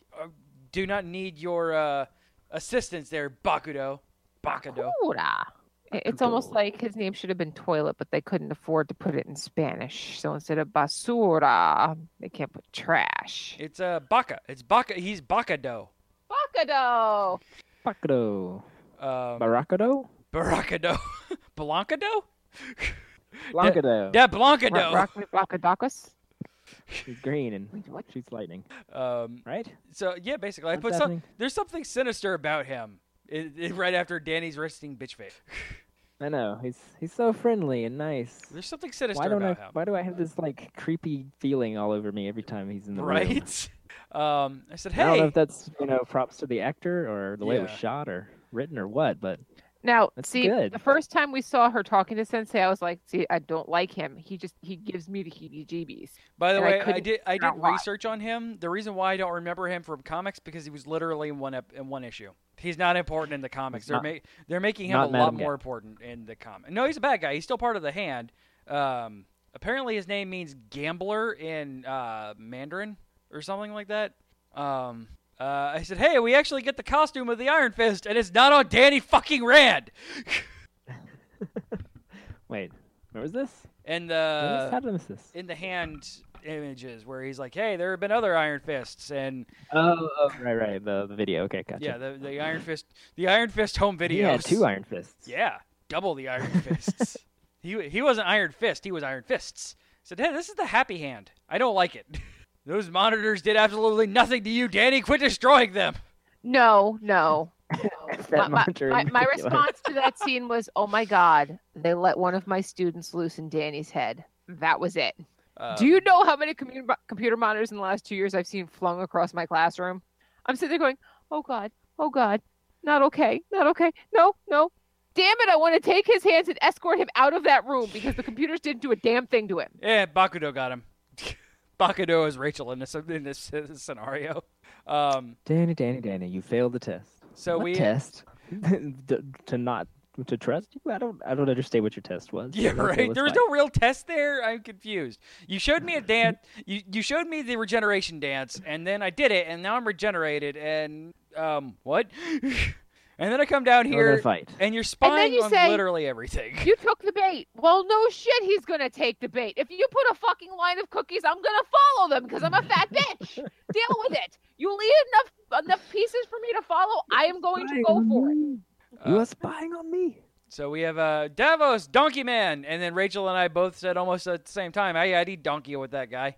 Speaker 6: your assistance there, Bakudo.
Speaker 5: Ura. It's almost like his name should have been Toilet, but they couldn't afford to put it in Spanish. So instead of basura, they can't put trash.
Speaker 6: It's Baka. It's Baka. He's Bakado.
Speaker 5: Bacado.
Speaker 7: Bakado.
Speaker 6: Um,
Speaker 7: Barakado?
Speaker 6: Barakado. Blancado?
Speaker 7: Blancado.
Speaker 6: Yeah, Blancado.
Speaker 5: Rockadocus.
Speaker 7: She's green and
Speaker 5: Wait, what?
Speaker 7: she's lightning.
Speaker 6: So
Speaker 7: Right?
Speaker 6: yeah, basically, I
Speaker 7: What's
Speaker 6: put
Speaker 7: happening?
Speaker 6: there's something sinister about him right after Danny's resting bitch face.
Speaker 7: I know. He's so friendly and nice.
Speaker 6: There's something sinister
Speaker 7: Why don't
Speaker 6: about
Speaker 7: I?
Speaker 6: him.
Speaker 7: Why do I have this like creepy feeling all over me every time he's in the room?
Speaker 6: Right? I said,
Speaker 7: I don't know
Speaker 6: hey.
Speaker 7: if that's props to the actor or the way it was
Speaker 6: Yeah.
Speaker 7: shot or written or what, but
Speaker 5: Now,
Speaker 7: That's
Speaker 5: see,
Speaker 7: good.
Speaker 5: the first time we saw her talking to Sensei, I was like, see, I don't like him. He gives me the heebie-jeebies.
Speaker 6: By the
Speaker 5: And I
Speaker 6: way, I
Speaker 5: couldn't
Speaker 6: did
Speaker 5: figure out why.
Speaker 6: research on him. The reason why I don't remember him from comics because he was literally in one issue. He's not important in the comics.
Speaker 7: He's not-
Speaker 6: They're making him a
Speaker 7: not
Speaker 6: lot
Speaker 7: Madam
Speaker 6: more
Speaker 7: Gap.
Speaker 6: important in the comic. No, he's a bad guy. He's still part of the Hand. Apparently his name means gambler in Mandarin or something like that. I said, hey, we actually get the costume of the Iron Fist, and it's not on Danny fucking Rand.
Speaker 7: wait, where was this?
Speaker 6: And
Speaker 7: How did I miss this?
Speaker 6: in the Hand images where he's like, hey, there have been other Iron Fists, and
Speaker 7: Right, the video. Okay, gotcha.
Speaker 6: yeah, the Iron Fist home videos.
Speaker 7: He had 2 Iron Fists.
Speaker 6: Yeah, double the Iron Fists. He wasn't Iron Fist, he was Iron Fists. Said, hey, this is the Happy Hand. I don't like it. Those monitors did absolutely nothing to you, Danny. Quit destroying them.
Speaker 5: No.
Speaker 7: That monitor in
Speaker 5: My
Speaker 7: particular.
Speaker 5: response to that scene was, oh my God, they let one of my students loose in Danny's head. That was it. Do you know how many computer monitors in the last 2 years I've seen flung across my classroom? I'm sitting there going, oh God, not okay. No. Damn it, I want to take his hands and escort him out of that room because the computers didn't do a damn thing to him.
Speaker 6: Yeah, Bakudo got him. Bakudo is Rachel in this scenario.
Speaker 7: Danny, you failed the test.
Speaker 6: So
Speaker 7: What
Speaker 6: we
Speaker 7: test to trust you. I don't understand what your test was.
Speaker 6: Yeah,
Speaker 7: but okay,
Speaker 6: right.
Speaker 7: let's
Speaker 6: There was
Speaker 7: fight.
Speaker 6: no real test there. I'm confused. You showed me a dance. You showed me the regeneration dance, and then I did it, and now I'm regenerated. And what? And then I come down
Speaker 7: We're gonna
Speaker 6: here,
Speaker 7: fight.
Speaker 6: and you're spying
Speaker 5: you
Speaker 6: on
Speaker 5: say-
Speaker 6: literally everything.
Speaker 5: You took the bait. Well, no shit, he's gonna take the bait. If you put a fucking line of cookies, I'm gonna follow them because I'm a fat bitch. Deal with it. You leave enough pieces for me to follow. I am going to go for it.
Speaker 7: You are spying on me.
Speaker 6: So we have Davos, Donkey Man, and then Rachel and I both said almost at the same time, "Hey, I'd eat donkey with that guy."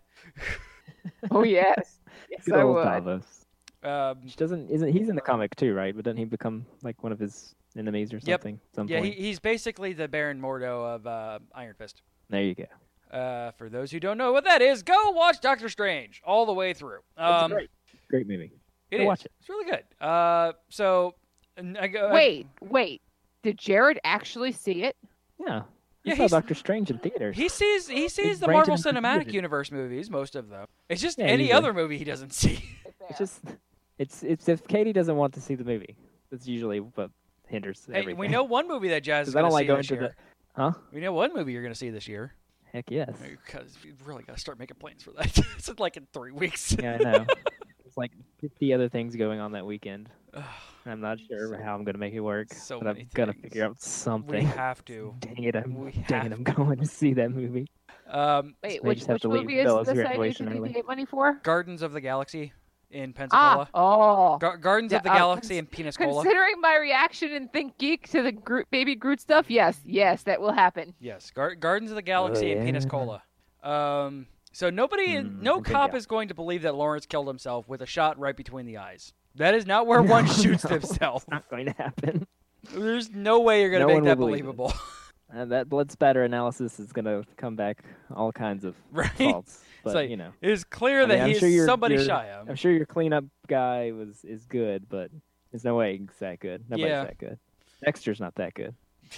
Speaker 5: Oh yes, yes
Speaker 7: Good
Speaker 5: I
Speaker 7: old
Speaker 5: would.
Speaker 7: Davos.
Speaker 6: Um,
Speaker 7: Isn't he's in the comic too, right? But doesn't he become like one of his enemies or
Speaker 6: Yep.
Speaker 7: something? At some
Speaker 6: yeah,
Speaker 7: point?
Speaker 6: he's basically the Baron Mordo of Iron Fist.
Speaker 7: There you go.
Speaker 6: For those who don't know what that is, go watch Doctor Strange all the way through.
Speaker 7: It's great movie.
Speaker 6: It
Speaker 7: Go
Speaker 6: is.
Speaker 7: watch it.
Speaker 6: It's really good. So and I go.
Speaker 5: Wait. Did Jared actually see it?
Speaker 7: Yeah.
Speaker 6: Yeah,
Speaker 7: I saw
Speaker 6: he's-
Speaker 7: Doctor Strange in theaters.
Speaker 6: He sees the
Speaker 7: brain
Speaker 6: Marvel
Speaker 7: to the
Speaker 6: Cinematic
Speaker 7: computer.
Speaker 6: Universe movies, most of them. It's just
Speaker 7: Yeah,
Speaker 6: any
Speaker 7: usually.
Speaker 6: other movie he doesn't see.
Speaker 7: It's just it's if Katie doesn't want to see the movie, that's usually what hinders
Speaker 6: Hey,
Speaker 7: everything.
Speaker 6: we know one movie that Jazz is
Speaker 7: because I
Speaker 6: going
Speaker 7: don't
Speaker 6: to
Speaker 7: like
Speaker 6: see
Speaker 7: going
Speaker 6: this
Speaker 7: to
Speaker 6: year.
Speaker 7: the. Huh?
Speaker 6: We know one movie you're going to see this year.
Speaker 7: Heck yes.
Speaker 6: Because we really got to start making plans for that. It's like in 3 weeks.
Speaker 7: Yeah, I know. There's like 50 other things going on that weekend. I'm not sure how I'm going to make it work,
Speaker 6: So
Speaker 7: but
Speaker 6: many
Speaker 7: I've got to
Speaker 6: things.
Speaker 7: figure out
Speaker 6: We
Speaker 7: something.
Speaker 6: have to.
Speaker 7: Dang it!
Speaker 6: We
Speaker 7: I'm going to see that movie.
Speaker 5: Wait,
Speaker 7: May
Speaker 5: which
Speaker 7: just have to leave
Speaker 5: movie is
Speaker 7: Bella's
Speaker 5: this I need
Speaker 7: graduation
Speaker 5: to
Speaker 7: early.
Speaker 5: get money for?
Speaker 6: Gardens of the Galaxy in Pensacola. Gardens of the
Speaker 5: Yeah,
Speaker 6: Galaxy in Pensacola.
Speaker 5: Considering my reaction in Think Geek to the Baby Groot stuff, yes, that will happen.
Speaker 6: Yes, Gardens of the Galaxy in
Speaker 7: yeah.
Speaker 6: Pensacola. So no
Speaker 7: good
Speaker 6: cop
Speaker 7: guy.
Speaker 6: is going to believe that Lawrence killed himself with a shot right between the eyes. That is not where one shoots themselves.
Speaker 7: Not going to happen.
Speaker 6: There's no way you're going to
Speaker 7: No
Speaker 6: make
Speaker 7: one
Speaker 6: that
Speaker 7: will believe it.
Speaker 6: believable.
Speaker 7: And that blood spatter analysis is going to come back all kinds of
Speaker 6: Right?
Speaker 7: faults. But,
Speaker 6: like,
Speaker 7: you know.
Speaker 6: It is clear
Speaker 7: I mean,
Speaker 6: that
Speaker 7: I'm
Speaker 6: he's
Speaker 7: sure
Speaker 6: somebody
Speaker 7: your-
Speaker 6: shot him.
Speaker 7: I'm sure your cleanup guy is good, but there's no way he's that good. Nobody's
Speaker 6: Yeah.
Speaker 7: that good. Dexter's not that good.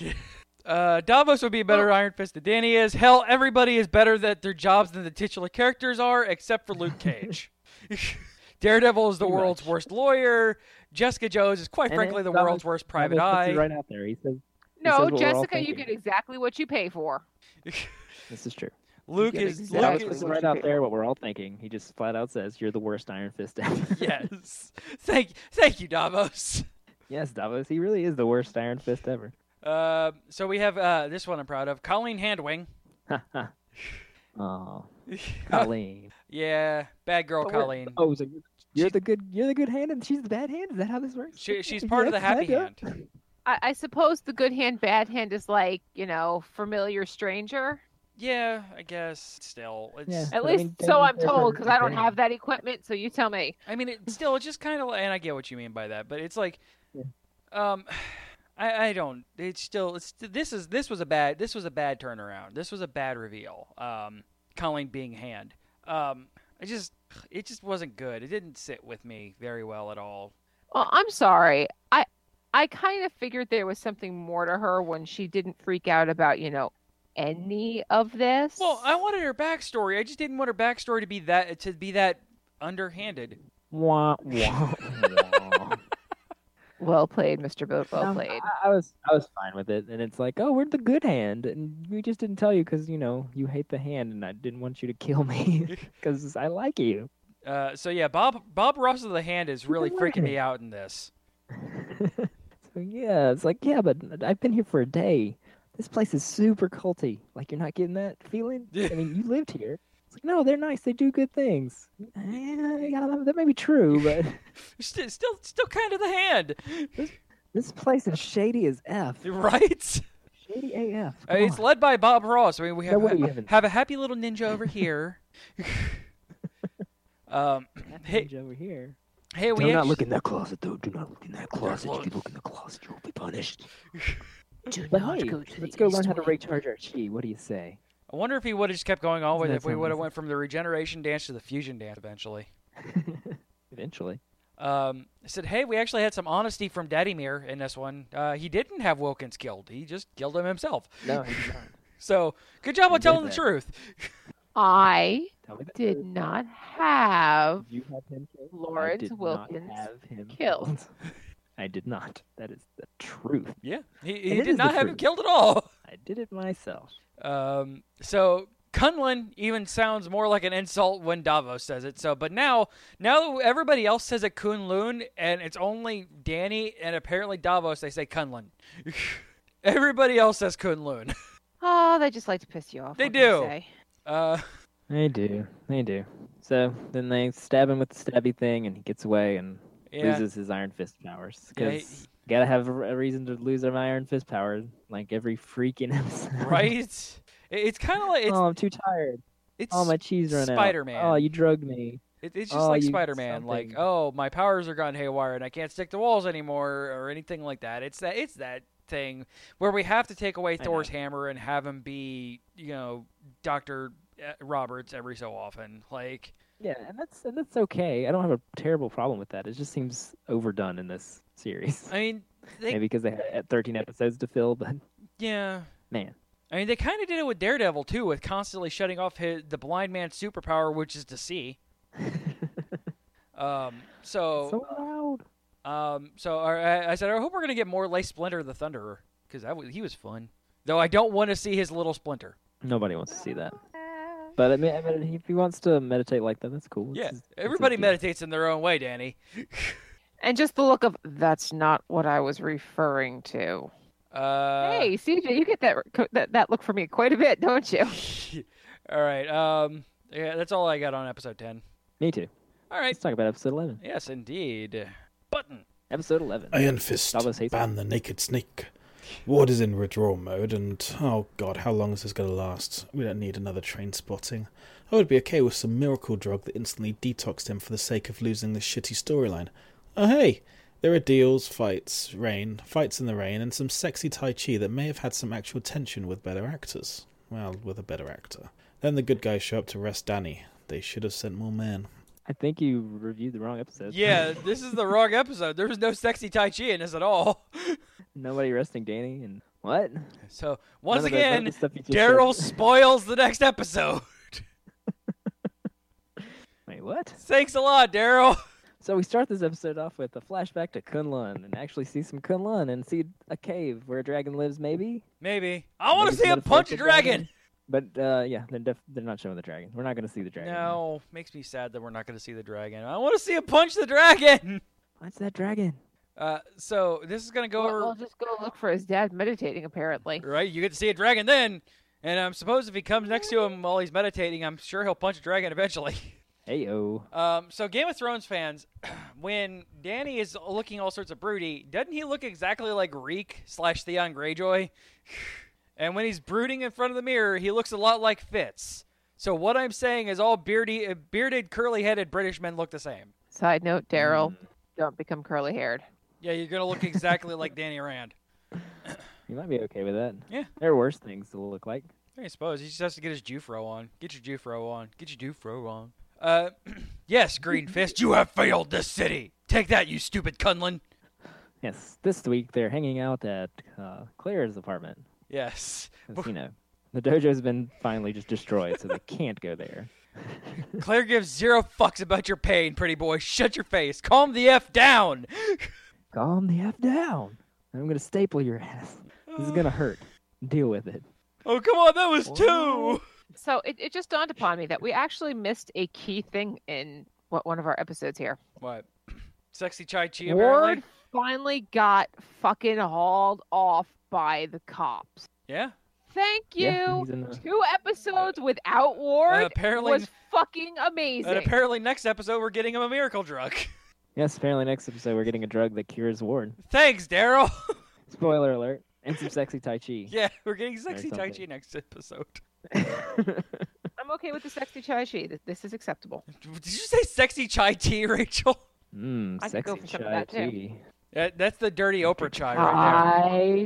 Speaker 6: Davos would be a better Iron Fist than Danny is. Hell, everybody is better at their jobs than the titular characters are, except for Luke Cage. Daredevil is the
Speaker 7: Pretty
Speaker 6: world's
Speaker 7: much.
Speaker 6: worst lawyer. Jessica Jones is quite
Speaker 7: And
Speaker 6: frankly
Speaker 7: it's
Speaker 6: the world's worst private
Speaker 7: Davos puts
Speaker 6: eye.
Speaker 7: it right out there. He says
Speaker 5: No,
Speaker 7: says what we're all
Speaker 5: Jessica, you
Speaker 7: thinking.
Speaker 5: get exactly what you pay for.
Speaker 7: this is true.
Speaker 6: Luke
Speaker 5: get
Speaker 6: is
Speaker 5: exactly
Speaker 6: Luke
Speaker 7: Davos
Speaker 5: what
Speaker 7: puts
Speaker 6: is
Speaker 7: it
Speaker 5: you
Speaker 7: right out
Speaker 5: pay
Speaker 7: there
Speaker 5: for.
Speaker 7: what we're all thinking. He just flat out says you're the worst Iron Fist ever.
Speaker 6: yes. Thank you, Davos.
Speaker 7: Yes, Davos. He really is the worst Iron Fist ever.
Speaker 6: So we have this one I'm proud of. Colleen Handwing.
Speaker 7: Oh, Colleen.
Speaker 6: Yeah, bad girl Colleen.
Speaker 7: Oh, so you're the good hand, and she's the bad hand. Is that how this works?
Speaker 6: She's part of the happy hand.
Speaker 5: I suppose the good hand, bad hand is like, familiar stranger.
Speaker 6: Yeah, I guess. Still, it's.
Speaker 7: Yeah.
Speaker 5: At
Speaker 7: But I
Speaker 5: least
Speaker 7: mean,
Speaker 5: so
Speaker 7: Danny's
Speaker 5: I'm
Speaker 7: there for
Speaker 5: told, because I don't
Speaker 7: Danny.
Speaker 5: have that equipment. So you tell me.
Speaker 6: I mean, it's just kind of, and I get what you mean by that, but it's like, I don't. This was a bad turnaround. This was a bad reveal. Colleen being Hand. It just wasn't good. It didn't sit with me very well at all.
Speaker 5: Well, I'm sorry. I kind of figured there was something more to her when she didn't freak out about, any of this.
Speaker 6: Well, I wanted her backstory. I just didn't want her backstory to be that underhanded.
Speaker 7: Wah, wah, wah.
Speaker 5: Well played, Mr. Boat. Well
Speaker 7: No,
Speaker 5: played.
Speaker 7: I was fine with it, and it's like, oh, we're the good hand, and we just didn't tell you because you hate the hand, and I didn't want you to kill me because I like you.
Speaker 6: So yeah, Bob Ross of the Hand is really freaking me out in this.
Speaker 7: So yeah, it's like, yeah, but I've been here for a day. This place is super culty. Like, you're not getting that feeling? I mean, you lived here. It's like, no, they're nice. They do good things. Yeah, that may be true, but
Speaker 6: still kind of the Hand.
Speaker 7: this place is shady as F.
Speaker 6: Right?
Speaker 7: Shady AF.
Speaker 6: It's led by Bob Ross. I mean, we
Speaker 7: No way you haven't-
Speaker 6: have a happy little ninja over here. Hey,
Speaker 7: Ninja over here.
Speaker 6: hey, we
Speaker 8: Do not
Speaker 6: actu-
Speaker 8: look in that closet, though. Do not look in that closet. If you look in the closet, you will be punished.
Speaker 9: Do
Speaker 7: But
Speaker 9: not
Speaker 7: hey,
Speaker 9: go to
Speaker 7: let's
Speaker 9: the
Speaker 7: go learn
Speaker 9: east
Speaker 7: how to
Speaker 9: wing.
Speaker 7: recharge our chi. What do you say?
Speaker 6: I wonder if he would have just kept going on with it
Speaker 7: Doesn't
Speaker 6: if we
Speaker 7: that
Speaker 6: would have
Speaker 7: sound
Speaker 6: went from the regeneration dance to the fusion dance eventually.
Speaker 7: Eventually.
Speaker 6: I said, hey, we actually had some honesty from Dadimir in this one. He didn't have Wilkins killed. He just killed him himself.
Speaker 7: No, he did not.
Speaker 6: So, good job on
Speaker 7: He did
Speaker 6: telling the
Speaker 7: that.
Speaker 6: truth.
Speaker 5: I
Speaker 7: Tell me that.
Speaker 5: did not have
Speaker 7: You have him killed? I
Speaker 5: Lawrence
Speaker 7: did not
Speaker 5: Wilkins
Speaker 7: have him
Speaker 5: killed.
Speaker 7: I did not. That is the truth.
Speaker 6: Yeah, he
Speaker 7: And it
Speaker 6: did
Speaker 7: is
Speaker 6: not
Speaker 7: the
Speaker 6: have him
Speaker 7: truth.
Speaker 6: killed at all.
Speaker 7: I did it myself.
Speaker 6: So Kunlun even sounds more like an insult when Davos says it. So, but now that everybody else says it Kunlun, and it's only Danny and apparently Davos, they say Kunlun. Everybody else says Kunlun.
Speaker 5: Oh, they just like to piss you off.
Speaker 6: They
Speaker 5: what can you
Speaker 6: do.
Speaker 5: say?
Speaker 7: They do. They do. So then they stab him with the stabby thing, and he gets away and
Speaker 6: Yeah.
Speaker 7: loses his Iron Fist powers.
Speaker 6: Yeah,
Speaker 7: Because you gotta have a reason to lose an Iron Fist power, like every freaking episode.
Speaker 6: Right? It's kind of like
Speaker 7: Oh, I'm too tired.
Speaker 6: it's
Speaker 7: Oh, my cheese run out.
Speaker 6: Spider-Man.
Speaker 7: Oh, you drugged me.
Speaker 6: It's just
Speaker 7: Oh,
Speaker 6: like
Speaker 7: you
Speaker 6: Spider-Man, like,
Speaker 7: something.
Speaker 6: oh, my powers are gone haywire and I can't stick to walls anymore or anything like that. It's that thing where we have to take away
Speaker 7: I
Speaker 6: Thor's
Speaker 7: know.
Speaker 6: hammer and have him be, Dr. Roberts every so often. Like,
Speaker 7: Yeah, and that's okay. I don't have a terrible problem with that. It just seems overdone in this series.
Speaker 6: I mean,
Speaker 7: Maybe because they had 13 episodes to fill, but
Speaker 6: yeah.
Speaker 7: man.
Speaker 6: I mean, they kind of did it with Daredevil, too, with constantly shutting off the blind man's superpower, which is to see.
Speaker 7: So loud.
Speaker 6: I said, I hope we're going to get more Lace Splinter the Thunderer, because he was fun. Though I don't want to see his little Splinter.
Speaker 7: Nobody wants to see that. But I mean, if he wants to meditate like that, that's cool.
Speaker 6: Yeah,
Speaker 7: It's his
Speaker 6: everybody
Speaker 7: deal.
Speaker 6: meditates in their own way, Danny.
Speaker 5: And just the look of, that's not what I was referring to. Hey, CJ, you get that look from me quite a bit, don't you?
Speaker 6: All right. Yeah, that's all I got on episode 10.
Speaker 7: Me too.
Speaker 6: All right.
Speaker 7: Let's talk about episode 11.
Speaker 6: Yes, indeed. Button.
Speaker 7: Episode 11.
Speaker 4: Iron Fist,
Speaker 7: Davos hates
Speaker 4: ban the Naked Snake. Ward is in withdrawal mode, and oh god, how long is this going to last? We don't need another train spotting. I would be okay with some miracle drug that instantly detoxed him for the sake of losing this shitty storyline. Oh hey, there are deals, fights in the rain, and some sexy Tai Chi that may have had some actual tension with better actors. Well, with a better actor. Then the good guys show up to arrest Danny. They should have sent more men.
Speaker 7: I think you reviewed the wrong episode.
Speaker 6: Yeah, this is the wrong episode. There was no sexy Tai Chi in this at all.
Speaker 7: Nobody arresting Danny and what?
Speaker 6: So, once
Speaker 7: None of none of
Speaker 6: again,
Speaker 7: the stuff you just
Speaker 6: Daryl
Speaker 7: said.
Speaker 6: spoils the next episode.
Speaker 7: Wait, what?
Speaker 6: Thanks a lot, Daryl.
Speaker 7: So we start this episode off with a flashback to Kunlun and actually see some Kunlun and see a cave where a dragon lives, maybe.
Speaker 6: Maybe. I want to
Speaker 7: Maybe
Speaker 6: see
Speaker 7: some
Speaker 6: him punch a
Speaker 7: metaphorical
Speaker 6: dragon.
Speaker 7: But yeah, they're not showing the dragon. We're not going to see the dragon.
Speaker 6: No, makes me sad that we're not going to see the dragon. I want to see him punch the dragon.
Speaker 7: What's that dragon?
Speaker 6: So this is going to go over.
Speaker 5: We'll just go look for his dad meditating, apparently.
Speaker 6: Right, you get to see a dragon then. And I'm suppose if he comes next to him while he's meditating, I'm sure he'll punch a dragon eventually.
Speaker 7: Heyo.
Speaker 6: So Game of Thrones fans, when Danny is looking all sorts of broody, doesn't he look exactly like Reek / Theon Greyjoy? And when he's brooding in front of the mirror, he looks a lot like Fitz. So what I'm saying is all bearded, curly-headed British men look the same.
Speaker 5: Side note, Daryl, don't become curly-haired.
Speaker 6: Yeah, you're going to look exactly like Danny Rand.
Speaker 7: You might be okay with that.
Speaker 6: Yeah.
Speaker 7: There are worse things to look like.
Speaker 6: I suppose he just has to get his Jufro on. Get your Jufro on. Get your Jufro on. Yes, Green Fist, you have failed this city. Take that, you stupid Kunlun.
Speaker 7: Yes, this week they're hanging out at Claire's apartment.
Speaker 6: Yes.
Speaker 7: 'Cause, the dojo's been finally just destroyed, so they can't go there.
Speaker 6: Claire gives 0 fucks about your pain, pretty boy. Shut your face. Calm the F down.
Speaker 7: Calm the F down. I'm going to staple your ass. This is going to hurt. Deal with it.
Speaker 6: Oh, come on, that was 2.
Speaker 5: So it just dawned upon me that we actually missed a key thing in one of our episodes here.
Speaker 6: What? Sexy Chai Chi,
Speaker 5: Ward
Speaker 6: apparently?
Speaker 5: finally got fucking hauled off by the cops.
Speaker 6: Yeah?
Speaker 5: Thank you.
Speaker 7: Yeah, he's in the-
Speaker 5: 2 episodes without Ward
Speaker 6: apparently-
Speaker 5: was fucking amazing.
Speaker 6: And apparently next episode we're getting him a miracle drug.
Speaker 7: Yes, apparently next episode we're getting a drug that cures Ward.
Speaker 6: Thanks, Daryl.
Speaker 7: Spoiler alert. And some sexy Tai Chi.
Speaker 6: Yeah, we're getting Sexy Tai Chi
Speaker 7: something.
Speaker 6: next episode.
Speaker 5: I'm okay with the sexy chai chi. This is acceptable.
Speaker 6: Did you say Sexy Chai Tea, Rachel?
Speaker 7: Mmm,
Speaker 5: I could go
Speaker 7: sexy
Speaker 5: for some of
Speaker 7: Chai
Speaker 5: that, too.
Speaker 7: Chi.
Speaker 6: That's the dirty Oprah chai right
Speaker 5: Tai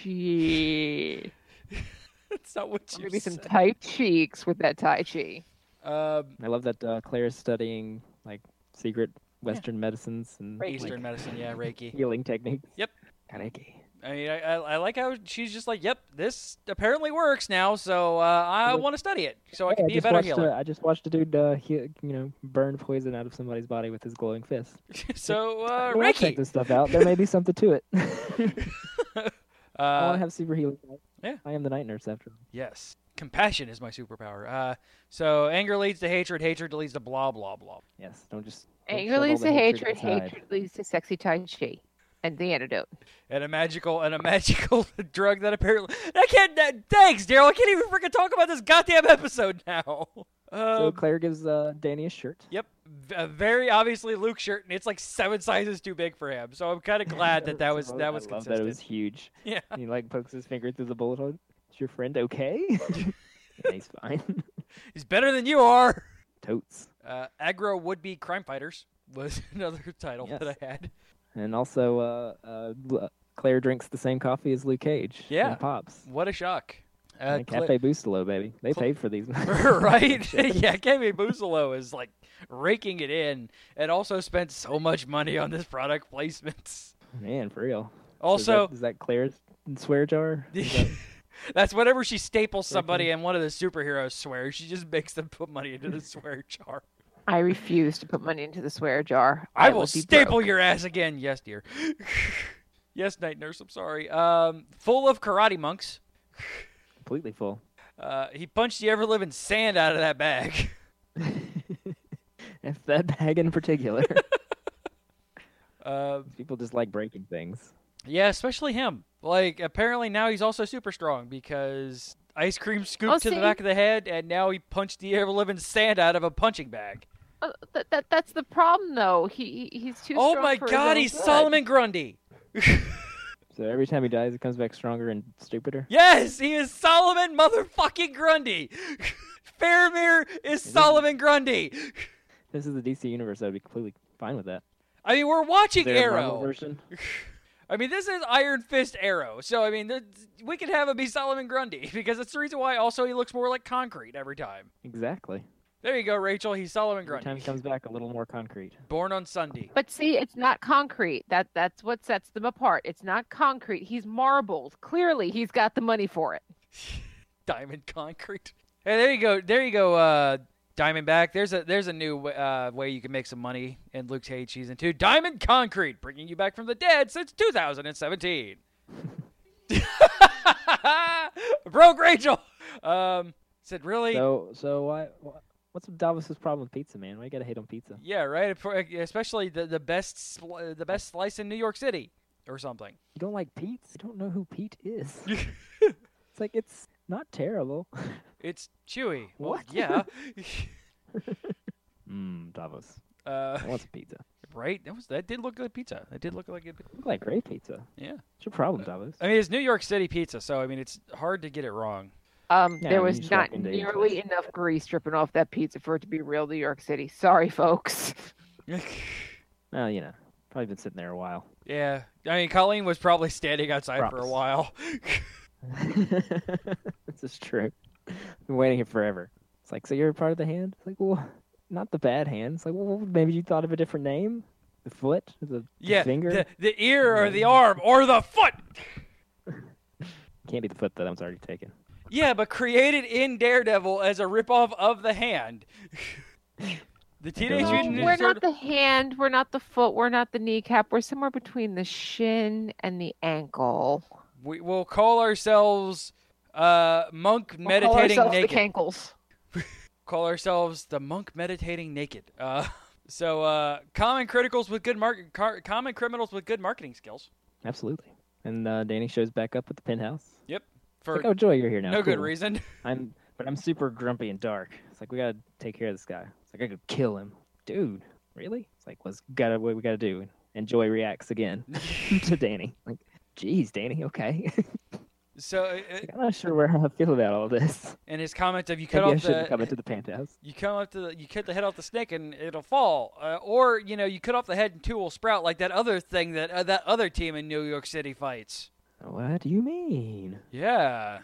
Speaker 5: chi.
Speaker 6: there. That's not what you
Speaker 5: Maybe some
Speaker 6: said.
Speaker 5: tight cheeks with that tai chi.
Speaker 7: I love that Claire's studying like secret Western medicines and
Speaker 5: Reiki.
Speaker 6: Eastern medicine, yeah, Reiki.
Speaker 7: healing techniques.
Speaker 6: Yep.
Speaker 7: Reiki.
Speaker 6: I mean, I like how she's just like, yep, this apparently works now, so I want to study it, so I can be a better healer.
Speaker 7: I just watched a dude, burn poison out of somebody's body with his glowing fist.
Speaker 6: So,
Speaker 7: Well, I'll check
Speaker 6: Reiki.
Speaker 7: this stuff out. There may be something to it. I want to have super healing.
Speaker 6: yeah.
Speaker 7: I am the night nurse after all.
Speaker 6: Yes. Compassion is my superpower. So anger leads to hatred, hatred leads to blah, blah, blah.
Speaker 7: Yes, don't just.
Speaker 5: Anger
Speaker 7: shove all
Speaker 5: leads
Speaker 7: the
Speaker 5: to hatred.
Speaker 7: aside.
Speaker 5: Hatred leads to sexy tai chi. And the antidote.
Speaker 6: And a magical drug that apparently... Thanks, Daryl. I can't even freaking talk about this goddamn episode now.
Speaker 7: So Claire gives Danny a shirt.
Speaker 6: Yep. Very obviously Luke's shirt, and it's like 7 sizes too big for him. So I'm kind of glad that was
Speaker 7: I
Speaker 6: that
Speaker 7: love
Speaker 6: was
Speaker 7: that
Speaker 6: consistent.
Speaker 7: it was huge.
Speaker 6: Yeah.
Speaker 7: He like pokes his finger through the bullet hole. Is your friend okay? Yeah, he's fine.
Speaker 6: He's better than you are.
Speaker 7: Totes.
Speaker 6: Aggro would-be crime fighters was another title
Speaker 7: Yes.
Speaker 6: that I had.
Speaker 7: And also, Claire drinks the same coffee as Luke Cage.
Speaker 6: Yeah.
Speaker 7: And Pops.
Speaker 6: What a shock.
Speaker 7: And Cafe Bustelo, baby. They paid for these.
Speaker 6: Right? Yeah, Cafe Bustelo is like raking it in and also spent so much money on this product placements.
Speaker 7: Man, for real.
Speaker 6: Also,
Speaker 7: is that Claire's swear jar? Is that-
Speaker 6: that's whenever she staples somebody and one of the superheroes swears, she just makes them put money into the swear jar.
Speaker 5: I refuse to put money into the swear jar.
Speaker 6: I will
Speaker 5: would be
Speaker 6: staple
Speaker 5: broke.
Speaker 6: your ass again. Yes, dear. Yes, night nurse. I'm sorry. Full of karate monks.
Speaker 7: Completely full.
Speaker 6: He punched the ever-living sand out of that bag.
Speaker 7: If that bag in particular.
Speaker 6: Uh,
Speaker 7: People just like breaking things.
Speaker 6: yeah, especially him. Like, apparently now he's also super strong because ice cream scooped to the
Speaker 5: see?
Speaker 6: back of the head, and now he punched the ever-living sand out of a punching bag.
Speaker 5: That's the problem, though. He's too
Speaker 6: Oh
Speaker 5: strong
Speaker 6: my
Speaker 5: for his
Speaker 6: God,
Speaker 5: own
Speaker 6: he's
Speaker 5: good.
Speaker 6: Solomon Grundy.
Speaker 7: So every time he dies, it comes back stronger and stupider.
Speaker 6: Yes, he is Solomon motherfucking Grundy. Faramir is Solomon Grundy.
Speaker 7: This is the DC universe. I'd be completely fine with that.
Speaker 6: I mean, we're watching
Speaker 7: Is there a Marvel
Speaker 6: Arrow.
Speaker 7: version?
Speaker 6: I mean, this is Iron Fist Arrow. So, I mean, we could have him be Solomon Grundy because that's the reason why also he looks more like concrete every time.
Speaker 7: Exactly.
Speaker 6: There you go, Rachel. He's Solomon
Speaker 7: Every time
Speaker 6: Grundy.
Speaker 7: he comes back, a little more concrete.
Speaker 6: Born on Sunday.
Speaker 5: But see, it's not concrete. That's what sets them apart. It's not concrete. He's marbled. Clearly, he's got the money for it.
Speaker 6: Diamond concrete. Hey, there you go. There you go, Diamondback. There's a new way you can make some money in Luke Cage Season 2. Diamond Concrete, bringing you back from the dead since 2017. Broke Rachel. Said really?
Speaker 7: So what's Davos's problem with pizza, man? Why you gotta hate on pizza?
Speaker 6: Yeah, right. Especially the best slice in New York City or something.
Speaker 7: You don't like Pete? You don't know who Pete is. It's like it's not terrible.
Speaker 6: It's chewy. Well,
Speaker 7: What?
Speaker 6: yeah.
Speaker 7: Davos.
Speaker 6: Uh,
Speaker 7: I want some pizza.
Speaker 6: right. That did look like pizza. That did look like good.
Speaker 7: Look like great pizza.
Speaker 6: Yeah.
Speaker 7: What's your problem, Davos?
Speaker 6: I mean, it's New York City pizza, so I mean, it's hard to get it wrong.
Speaker 7: Yeah,
Speaker 5: There was
Speaker 7: you just walk
Speaker 5: not
Speaker 7: into any
Speaker 5: nearly
Speaker 7: place.
Speaker 5: enough grease dripping off that pizza for it to be real New York City. Sorry, folks.
Speaker 7: Well, Probably been sitting there a while.
Speaker 6: Yeah. I mean, Colleen was probably standing outside for a
Speaker 7: Props.
Speaker 6: while.
Speaker 7: This is true. Been waiting here forever. It's like, so you're a part of the hand? It's like, well, not the bad hand. It's like, well, maybe you thought of a different name? The foot? The finger?
Speaker 6: The ear or the arm or the foot.
Speaker 7: Can't be the foot, though. That one's already taken.
Speaker 6: Yeah, but created in Daredevil as a ripoff of the hand. The Teenage
Speaker 7: No,
Speaker 6: Mutant
Speaker 5: We're
Speaker 6: Ninja
Speaker 5: not the hand, we're not the foot, we're not the kneecap. We're somewhere between the shin and the ankle.
Speaker 6: We will call ourselves monk
Speaker 5: We'll
Speaker 6: meditating
Speaker 5: call ourselves
Speaker 6: naked.
Speaker 5: the cankles.
Speaker 6: Call ourselves the monk meditating naked. So common criminals with good marketing skills.
Speaker 7: Absolutely. And Danny shows back up at the penthouse.
Speaker 6: Yep.
Speaker 7: It's
Speaker 6: For
Speaker 7: like, oh, Joy, you're here now.
Speaker 6: no good
Speaker 7: Cool.
Speaker 6: reason.
Speaker 7: But I'm super grumpy and dark. It's like, we gotta take care of this guy. It's like, I could kill him. Dude, really? It's like, what we gotta do? And Joy reacts again to Danny. Like, geez, Danny, okay.
Speaker 6: So
Speaker 7: I'm not sure how I feel about all this.
Speaker 6: and his comment of you cut
Speaker 7: Maybe I
Speaker 6: off
Speaker 7: shouldn't
Speaker 6: the
Speaker 7: come into the penthouse.
Speaker 6: you cut the head off the snake and it'll fall, or you cut off the head and two will sprout like that other thing that that other team in New York City fights.
Speaker 7: What do you mean?
Speaker 6: Yeah.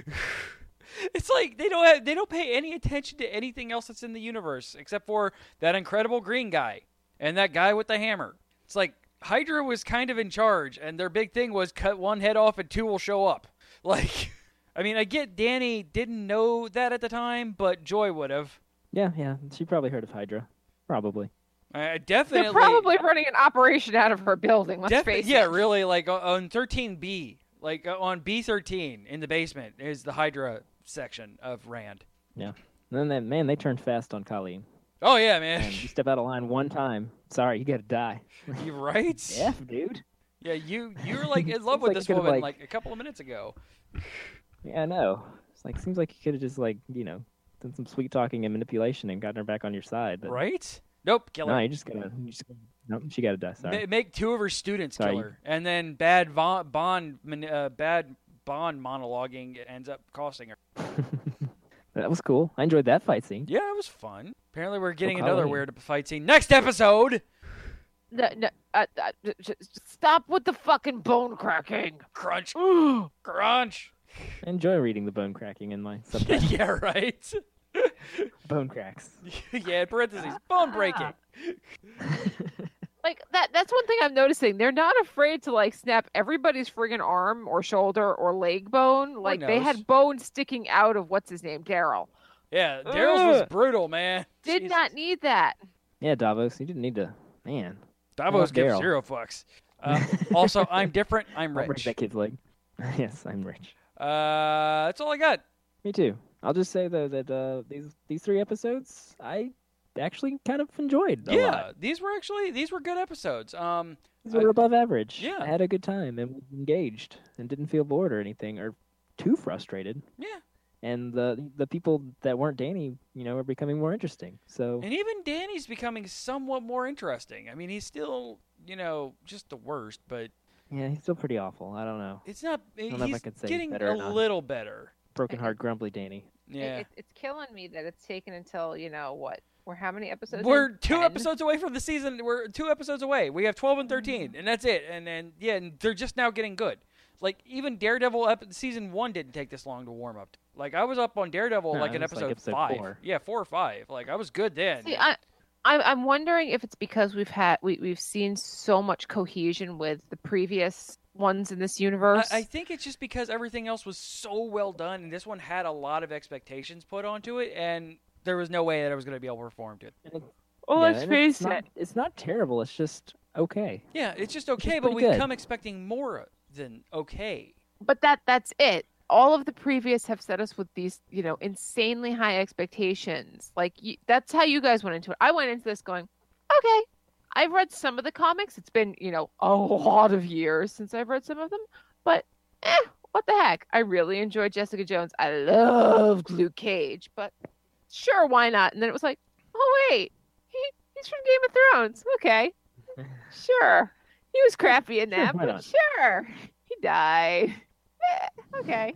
Speaker 6: It's like they don't pay any attention to anything else that's in the universe except for that incredible green guy and that guy with the hammer. It's like Hydra was kind of in charge and their big thing was cut one head off and two will show up. Like, I mean, I get Danny didn't know that at the time, but Joy would have.
Speaker 7: Yeah. She probably heard of Hydra. Probably.
Speaker 6: Definitely.
Speaker 5: They're probably running an operation out of her building, let's face it.
Speaker 6: Yeah, really, like on 13B, like on B13 in the basement is the Hydra section of Rand.
Speaker 7: Yeah. And then, they turned fast on Colleen.
Speaker 6: Oh, yeah, man.
Speaker 7: And you step out of line one time. Sorry, you gotta die.
Speaker 6: You right?
Speaker 7: Yeah, dude.
Speaker 6: Yeah, you were like in love
Speaker 7: Seems
Speaker 6: with
Speaker 7: like
Speaker 6: this
Speaker 7: you could've,
Speaker 6: woman
Speaker 7: like-
Speaker 6: like a couple of minutes ago.
Speaker 7: Yeah, I know. It's like, seems like you could have just, like, done some sweet talking and manipulation and gotten her back on your side. But
Speaker 6: Right? Nope, kill
Speaker 7: no,
Speaker 6: her.
Speaker 7: you're just gonna. Nope, she gotta die. Sorry.
Speaker 6: Make two of her students
Speaker 7: Sorry.
Speaker 6: kill her, and then bad Bond monologuing ends up costing her.
Speaker 7: That was cool. I enjoyed that fight scene.
Speaker 6: Yeah, it was fun. Apparently, we're getting
Speaker 7: Colleen.
Speaker 6: another weird fight scene next episode.
Speaker 5: No, just stop with the fucking bone cracking.
Speaker 6: Crunch, crunch.
Speaker 7: I enjoy reading the bone cracking in my subtitles.
Speaker 6: Yeah, right.
Speaker 7: Bone cracks.
Speaker 6: Yeah, in parentheses, bone breaking.
Speaker 5: Like that's one thing I'm noticing. They're not afraid to like snap everybody's friggin' arm or shoulder or leg bone. Like they
Speaker 6: nose.
Speaker 5: had bone sticking out of what's his name, Daryl.
Speaker 6: Yeah, Daryl's was
Speaker 5: Ugh.
Speaker 6: brutal, man.
Speaker 5: Did
Speaker 6: Jesus.
Speaker 5: not need that.
Speaker 7: Yeah, Davos, you didn't need to. Man.
Speaker 6: Davos
Speaker 7: Love
Speaker 6: gives
Speaker 7: Daryl.
Speaker 6: 0 fucks. Also, I'm different. I'm
Speaker 7: I'll break
Speaker 6: rich.
Speaker 7: that kid's leg. Yes, I'm rich.
Speaker 6: That's all I got.
Speaker 7: Me too. I'll just say though that these 3 episodes I actually kind of enjoyed a lot.
Speaker 6: These were good episodes.
Speaker 7: These were above average.
Speaker 6: yeah.
Speaker 7: I had a good time and was engaged and didn't feel bored or anything or too frustrated.
Speaker 6: Yeah.
Speaker 7: And the people that weren't Danny, are becoming more interesting. So
Speaker 6: And even Danny's becoming somewhat more interesting. I mean, he's still, just the worst, but
Speaker 7: yeah, he's still pretty awful. I don't know.
Speaker 6: it's not.
Speaker 7: don't know if I
Speaker 6: He's
Speaker 7: could say
Speaker 6: getting
Speaker 7: better or
Speaker 6: a
Speaker 7: not.
Speaker 6: little better.
Speaker 7: Broken heart, grumbly Danny.
Speaker 6: Yeah.
Speaker 5: It's killing me that it's taken until what? We're how many episodes?
Speaker 6: We're
Speaker 5: in?
Speaker 6: 2
Speaker 5: 10?
Speaker 6: episodes away from the season. We're 2 episodes away. We have 12 and 13, and that's it. And they're just now getting good. Like even Daredevil season 1 didn't take this long to warm up. Like I was up on Daredevil
Speaker 7: No,
Speaker 6: like
Speaker 7: it
Speaker 6: in
Speaker 7: was, like,
Speaker 6: episode
Speaker 7: episode
Speaker 6: 5.
Speaker 7: 4.
Speaker 6: Yeah, 4 or 5. Like I was good then.
Speaker 5: See, I'm wondering if it's because we've seen so much cohesion with the previous ones in this universe.
Speaker 6: I think it's just because everything else was so well done, and this one had a lot of expectations put onto it, and there was no way that I was going to be able to perform to it.
Speaker 5: Well, let's
Speaker 7: and
Speaker 5: face
Speaker 7: it's
Speaker 5: it.
Speaker 7: not terrible. It's just okay.
Speaker 6: Yeah, it's just okay,
Speaker 7: is
Speaker 6: but we
Speaker 7: pretty good.
Speaker 6: come expecting more than okay.
Speaker 5: But that's it. All of the previous have set us with these, insanely high expectations. Like that's how you guys went into it. I went into this going, okay, I've read some of the comics. It's been, a lot of years since I've read some of them, but what the heck? I really enjoyed Jessica Jones. I loved Luke Cage, but sure, why not? And then it was like, oh wait, he's from Game of Thrones. Okay, sure. He was crappy in that,
Speaker 7: why
Speaker 5: but
Speaker 7: not?
Speaker 5: sure, he died. Okay,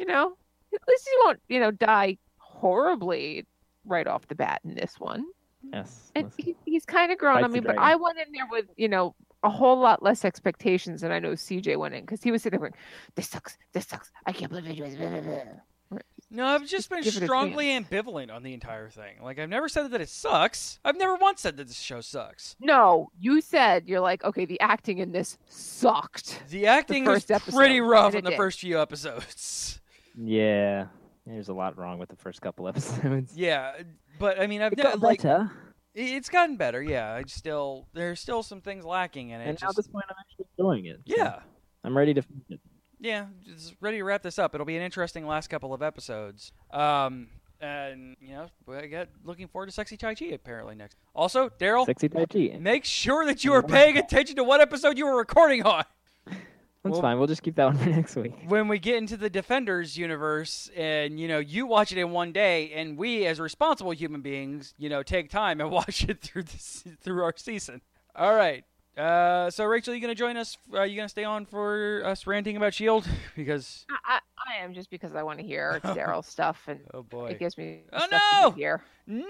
Speaker 5: at least he won't, die horribly right off the bat in this one.
Speaker 7: Yes.
Speaker 5: And
Speaker 7: listen.
Speaker 5: he's kind of grown
Speaker 7: Fights
Speaker 5: on me,
Speaker 7: the
Speaker 5: but
Speaker 7: dragon.
Speaker 5: I went in there with, a whole lot less expectations than I know CJ went in, because he was sitting there going, this sucks, I can't believe it.
Speaker 6: No, I've just been
Speaker 5: give it a
Speaker 6: strongly ambivalent on the entire thing. Like, I've never said that it sucks. I've never once said that this show sucks.
Speaker 5: No, you said, you're like, okay, the acting in this sucked.
Speaker 6: The acting was
Speaker 5: first episode,
Speaker 6: pretty rough
Speaker 5: and
Speaker 6: in
Speaker 5: it
Speaker 6: the
Speaker 5: did.
Speaker 6: first few episodes.
Speaker 7: Yeah, there's a lot wrong with the first couple episodes.
Speaker 6: Yeah, but I mean, I've
Speaker 7: It
Speaker 6: never,
Speaker 7: got
Speaker 6: like,
Speaker 7: better,
Speaker 6: it's gotten better. Yeah, there's still some things lacking in it.
Speaker 7: and now at
Speaker 6: just-
Speaker 7: this point, I'm actually enjoying it. so
Speaker 6: yeah.
Speaker 7: I'm ready to finish it.
Speaker 6: Yeah, just ready to wrap this up. It'll be an interesting last couple of episodes. And, you know, I got looking forward to Sexy Tai Chi apparently next. Also, Daryl,
Speaker 7: Sexy Tai Chi.
Speaker 6: make sure that you are paying attention to what episode you were recording on.
Speaker 7: That's
Speaker 6: well-
Speaker 7: fine. We'll just keep that one for next week.
Speaker 6: When we get into the Defenders universe and, you know, you watch it in one day and we as responsible human beings, you know, take time and watch it through our season. All right. So, Rachel, you going to join us? Are you going to stay on for us ranting about S.H.I.E.L.D.? Because,
Speaker 5: I am, just because I want to hear Daryl stuff, and
Speaker 6: oh boy.
Speaker 5: it gives me
Speaker 6: Oh,
Speaker 5: stuff
Speaker 6: no!
Speaker 5: to hear.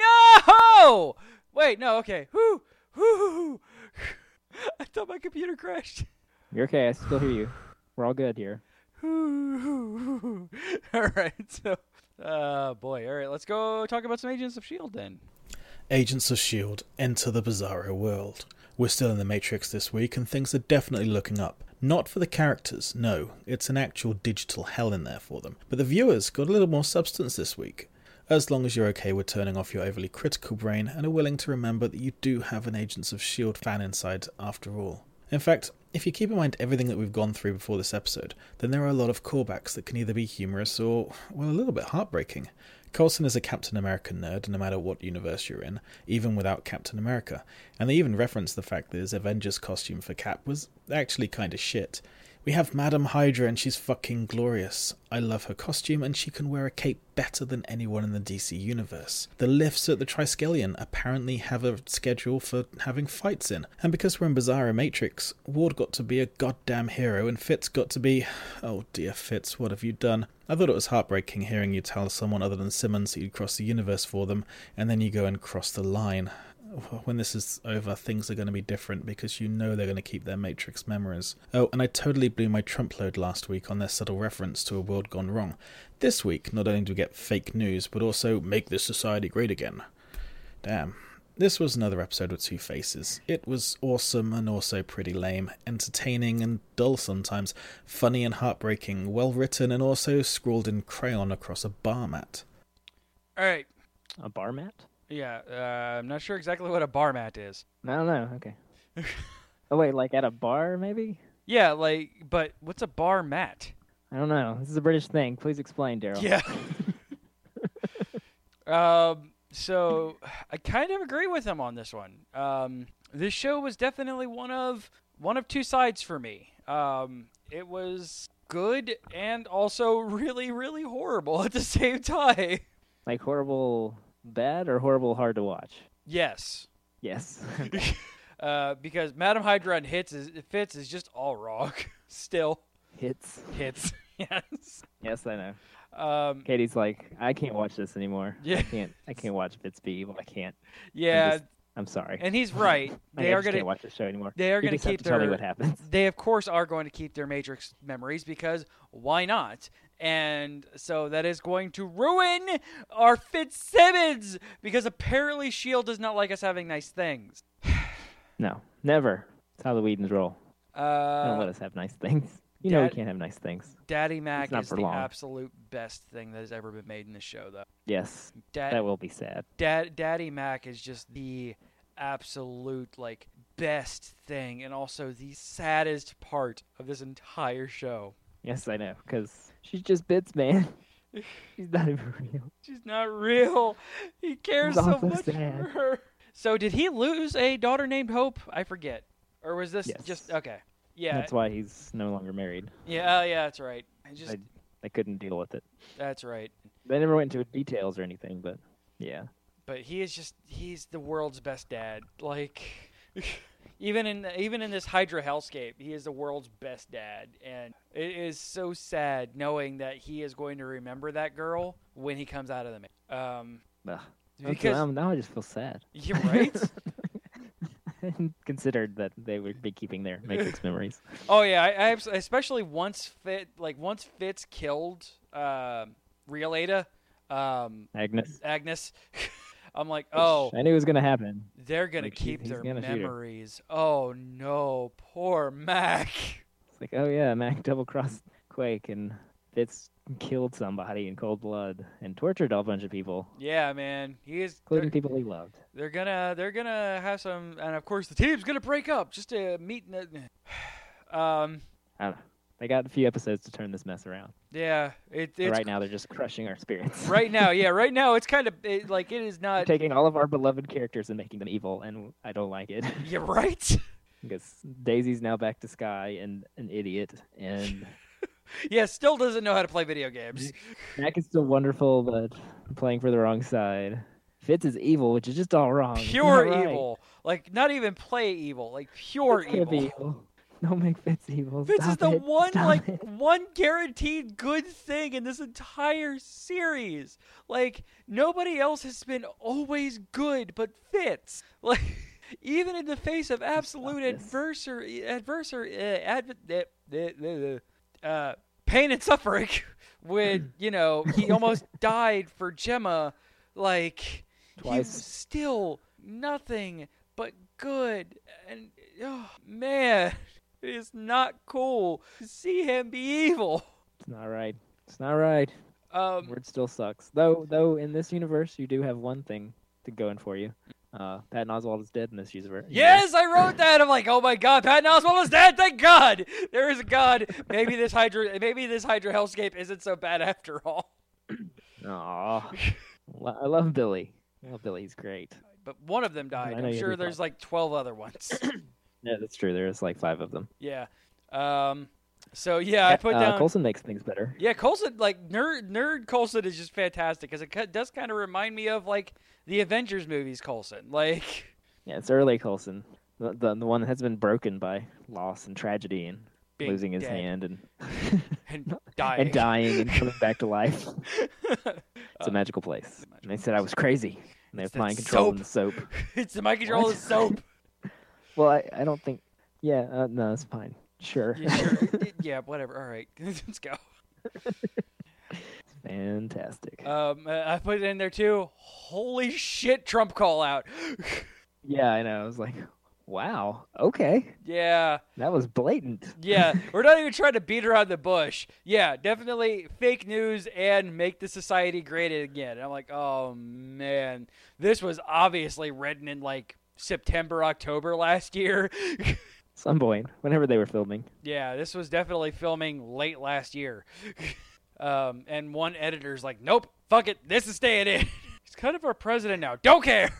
Speaker 6: No! Wait, no, okay. Whoo! Whoo! I thought my computer crashed.
Speaker 7: You're okay. I still hear you. We're all good here.
Speaker 6: All right, so, boy. All right, let's go talk about some Agents of S.H.I.E.L.D. then.
Speaker 4: Agents of S.H.I.E.L.D. enter the Bizarro world. We're still in the Matrix this week, and things are definitely looking up. Not for the characters, no, it's an actual digital hell in there for them. But the viewers got a little more substance this week. As long as you're okay with turning off your overly critical brain and are willing to remember that you do have an Agents of S.H.I.E.L.D. fan inside after all. In fact, if you keep in mind everything that we've gone through before this episode, then there are a lot of callbacks that can either be humorous or, well, a little bit heartbreaking. Coulson is a Captain America nerd no matter what universe you're in, even without Captain America, and they even reference the fact that his Avengers costume for Cap was actually kinda shit. We have Madam Hydra and she's fucking glorious. I love her costume and she can wear a cape better than anyone in the DC universe. The lifts at the Triskelion apparently have a schedule for having fights in. And because we're in Bizarro Matrix, Ward got to be a goddamn hero and Fitz got to be... Oh dear Fitz, what have you done? I thought it was heartbreaking hearing you tell someone other than Simmons that you'd cross the universe for them, and then you go and cross the line. When this is over, things are going to be different because you know they're going to keep their Matrix memories. Oh, and I totally blew my Trump load last week on their subtle reference to a world gone wrong. This week, not only do we get fake news, but also make this society great again. Damn. This was another episode with two faces. It was awesome and also pretty lame, entertaining and dull sometimes, funny and heartbreaking, well written and also scrawled in crayon across a bar mat.
Speaker 6: All right.
Speaker 7: A bar mat?
Speaker 6: Yeah, I'm not sure exactly what a bar mat is.
Speaker 7: I don't know. Okay. Oh, wait, like at a bar, maybe?
Speaker 6: Yeah, like, but what's a bar mat?
Speaker 7: I don't know. This is a British thing. Please explain, Daryl.
Speaker 6: Yeah. So I kind of agree with him on this one. This show was definitely one of two sides for me. It was good and also really, really horrible at the same time.
Speaker 7: Like horrible bad or horrible hard to watch?
Speaker 6: Yes.
Speaker 7: Yes.
Speaker 6: Because Madam Hydra and Fitz is just all wrong. Still.
Speaker 7: Hits.
Speaker 6: Yes.
Speaker 7: Yes, I know. Katie's like, I can't watch this anymore.
Speaker 6: Yeah.
Speaker 7: I can't watch Fitz be evil. I can't.
Speaker 6: Yeah.
Speaker 7: I'm sorry.
Speaker 6: And he's right.
Speaker 7: I just can't watch the show anymore.
Speaker 6: They are
Speaker 7: You
Speaker 6: going to
Speaker 7: just have
Speaker 6: keep
Speaker 7: tell me what happens.
Speaker 6: They of course are going to keep their Matrix memories because why not? And so that is going to ruin our Fitzsimmons because apparently S.H.I.E.L.D. does not like us having nice things.
Speaker 7: No, never. That's how the Whedons roll. They don't let us have nice things. You know we can't have nice things.
Speaker 6: Daddy Mac
Speaker 7: not
Speaker 6: is
Speaker 7: for
Speaker 6: the
Speaker 7: long.
Speaker 6: absolute best thing that has ever been made in this show, though.
Speaker 7: Yes, that will be sad.
Speaker 6: Daddy Mac is just the absolute, like, best thing and also the saddest part of this entire show.
Speaker 7: Yes, I know, because she's just bits, man. She's not even real.
Speaker 6: She's not real. He cares
Speaker 7: It's
Speaker 6: so
Speaker 7: awful
Speaker 6: much
Speaker 7: sad.
Speaker 6: for her. So did he lose a daughter named Hope? I forget. Or was this
Speaker 7: Yes.
Speaker 6: just... Okay. Yeah.
Speaker 7: That's why he's no longer married.
Speaker 6: Yeah, that's right.
Speaker 7: They couldn't deal with it.
Speaker 6: That's right.
Speaker 7: They never went into details or anything, but yeah.
Speaker 6: But he's the world's best dad. Like, even in this Hydra hellscape, he is the world's best dad. And it is so sad knowing that he is going to remember that girl when he comes out of the
Speaker 7: Ugh.
Speaker 6: because
Speaker 7: now I just feel sad.
Speaker 6: you're right.
Speaker 7: considered that they would be keeping their Matrix memories.
Speaker 6: Oh yeah, I especially once Fitz killed real Ada, Agnes. I'm like, oh,
Speaker 7: I knew it was gonna happen.
Speaker 6: they're gonna
Speaker 7: Like,
Speaker 6: keep
Speaker 7: he's
Speaker 6: their
Speaker 7: gonna shoot her.
Speaker 6: memories. Oh no, poor Mac.
Speaker 7: It's like, oh yeah, Mac double-crossed Quake, and Fitz killed somebody in cold blood and tortured a bunch of people,
Speaker 6: Yeah, man,
Speaker 7: including people he loved.
Speaker 6: They're gonna have some, and of course the team's gonna break up just to meet.
Speaker 7: I don't know. They got a few episodes to turn this mess around.
Speaker 6: Yeah,
Speaker 7: But
Speaker 6: it's
Speaker 7: right now they're just crushing our spirits.
Speaker 6: right now. Yeah, right now it's kind of like it is not.
Speaker 7: Taking all of our beloved characters and making them evil, and I don't like it.
Speaker 6: You're right.
Speaker 7: Because Daisy's now back to Sky and an idiot, and
Speaker 6: Yeah, still doesn't know how to play video games.
Speaker 7: Mac is still wonderful, but playing for the wrong side. Fitz is evil, which is just all wrong. It's
Speaker 6: Pure
Speaker 7: not right.
Speaker 6: evil, like not even play evil, like pure
Speaker 7: Fitz can't be
Speaker 6: evil.
Speaker 7: evil. Don't make Fitz evil.
Speaker 6: Fitz is
Speaker 7: Stop
Speaker 6: the
Speaker 7: it.
Speaker 6: one
Speaker 7: Stop it.
Speaker 6: one guaranteed good thing in this entire series. Like nobody else has been always good, but Fitz. Like even in the face of absolute pain and suffering, when he almost died for Gemma, like
Speaker 7: Twice.
Speaker 6: he was still nothing but good. And oh man, it is not cool to see him be evil.
Speaker 7: It's not right. It's not right. Word still sucks. Though in this universe, you do have one thing to going for you. Patton Oswalt is dead in this universe.
Speaker 6: Yes, I wrote that. I'm like, oh my god, Patton Oswalt is dead. Thank God, there is a God. Maybe this Hydra hellscape isn't so bad after all.
Speaker 7: Aw. I love Billy. I love Billy. He's great.
Speaker 6: But one of them died.
Speaker 7: I know
Speaker 6: I'm
Speaker 7: you
Speaker 6: sure
Speaker 7: do
Speaker 6: there's
Speaker 7: that.
Speaker 6: like 12 other ones.
Speaker 7: Yeah, that's true. There's like 5 of them.
Speaker 6: Yeah. So yeah, I put down.
Speaker 7: Colson makes things better.
Speaker 6: Yeah, Coulson, like nerd Coulson is just fantastic because it does kind of remind me of like the Avengers movies Coulson. Like,
Speaker 7: Yeah, it's early Colson. The one that has been broken by loss and tragedy and
Speaker 6: Being
Speaker 7: losing his
Speaker 6: dead.
Speaker 7: hand and
Speaker 6: and dying.
Speaker 7: and dying and coming back to life. It's a magical place. And they said I was crazy. And they
Speaker 6: It's
Speaker 7: have
Speaker 6: that
Speaker 7: mind control in the
Speaker 6: soap.
Speaker 7: soap.
Speaker 6: It's the mind control
Speaker 7: What?
Speaker 6: of soap.
Speaker 7: Well, I don't think. Yeah, no, it's fine. Sure.
Speaker 6: Yeah, sure. Yeah, whatever. All right, let's go.
Speaker 7: Fantastic.
Speaker 6: I put it in there too. Holy shit, Trump call out.
Speaker 7: Yeah, I know. I was like, wow. Okay.
Speaker 6: Yeah.
Speaker 7: That was blatant.
Speaker 6: Yeah, we're not even trying to beat around the bush. Yeah, definitely fake news and make the society great again. And I'm like, oh man, this was obviously written in like September, October last year.
Speaker 7: Some point, whenever they were filming.
Speaker 6: Yeah, this was definitely filming late last year. And one editor's like, nope, fuck it, this is staying in. He's kind of our president now. Don't care.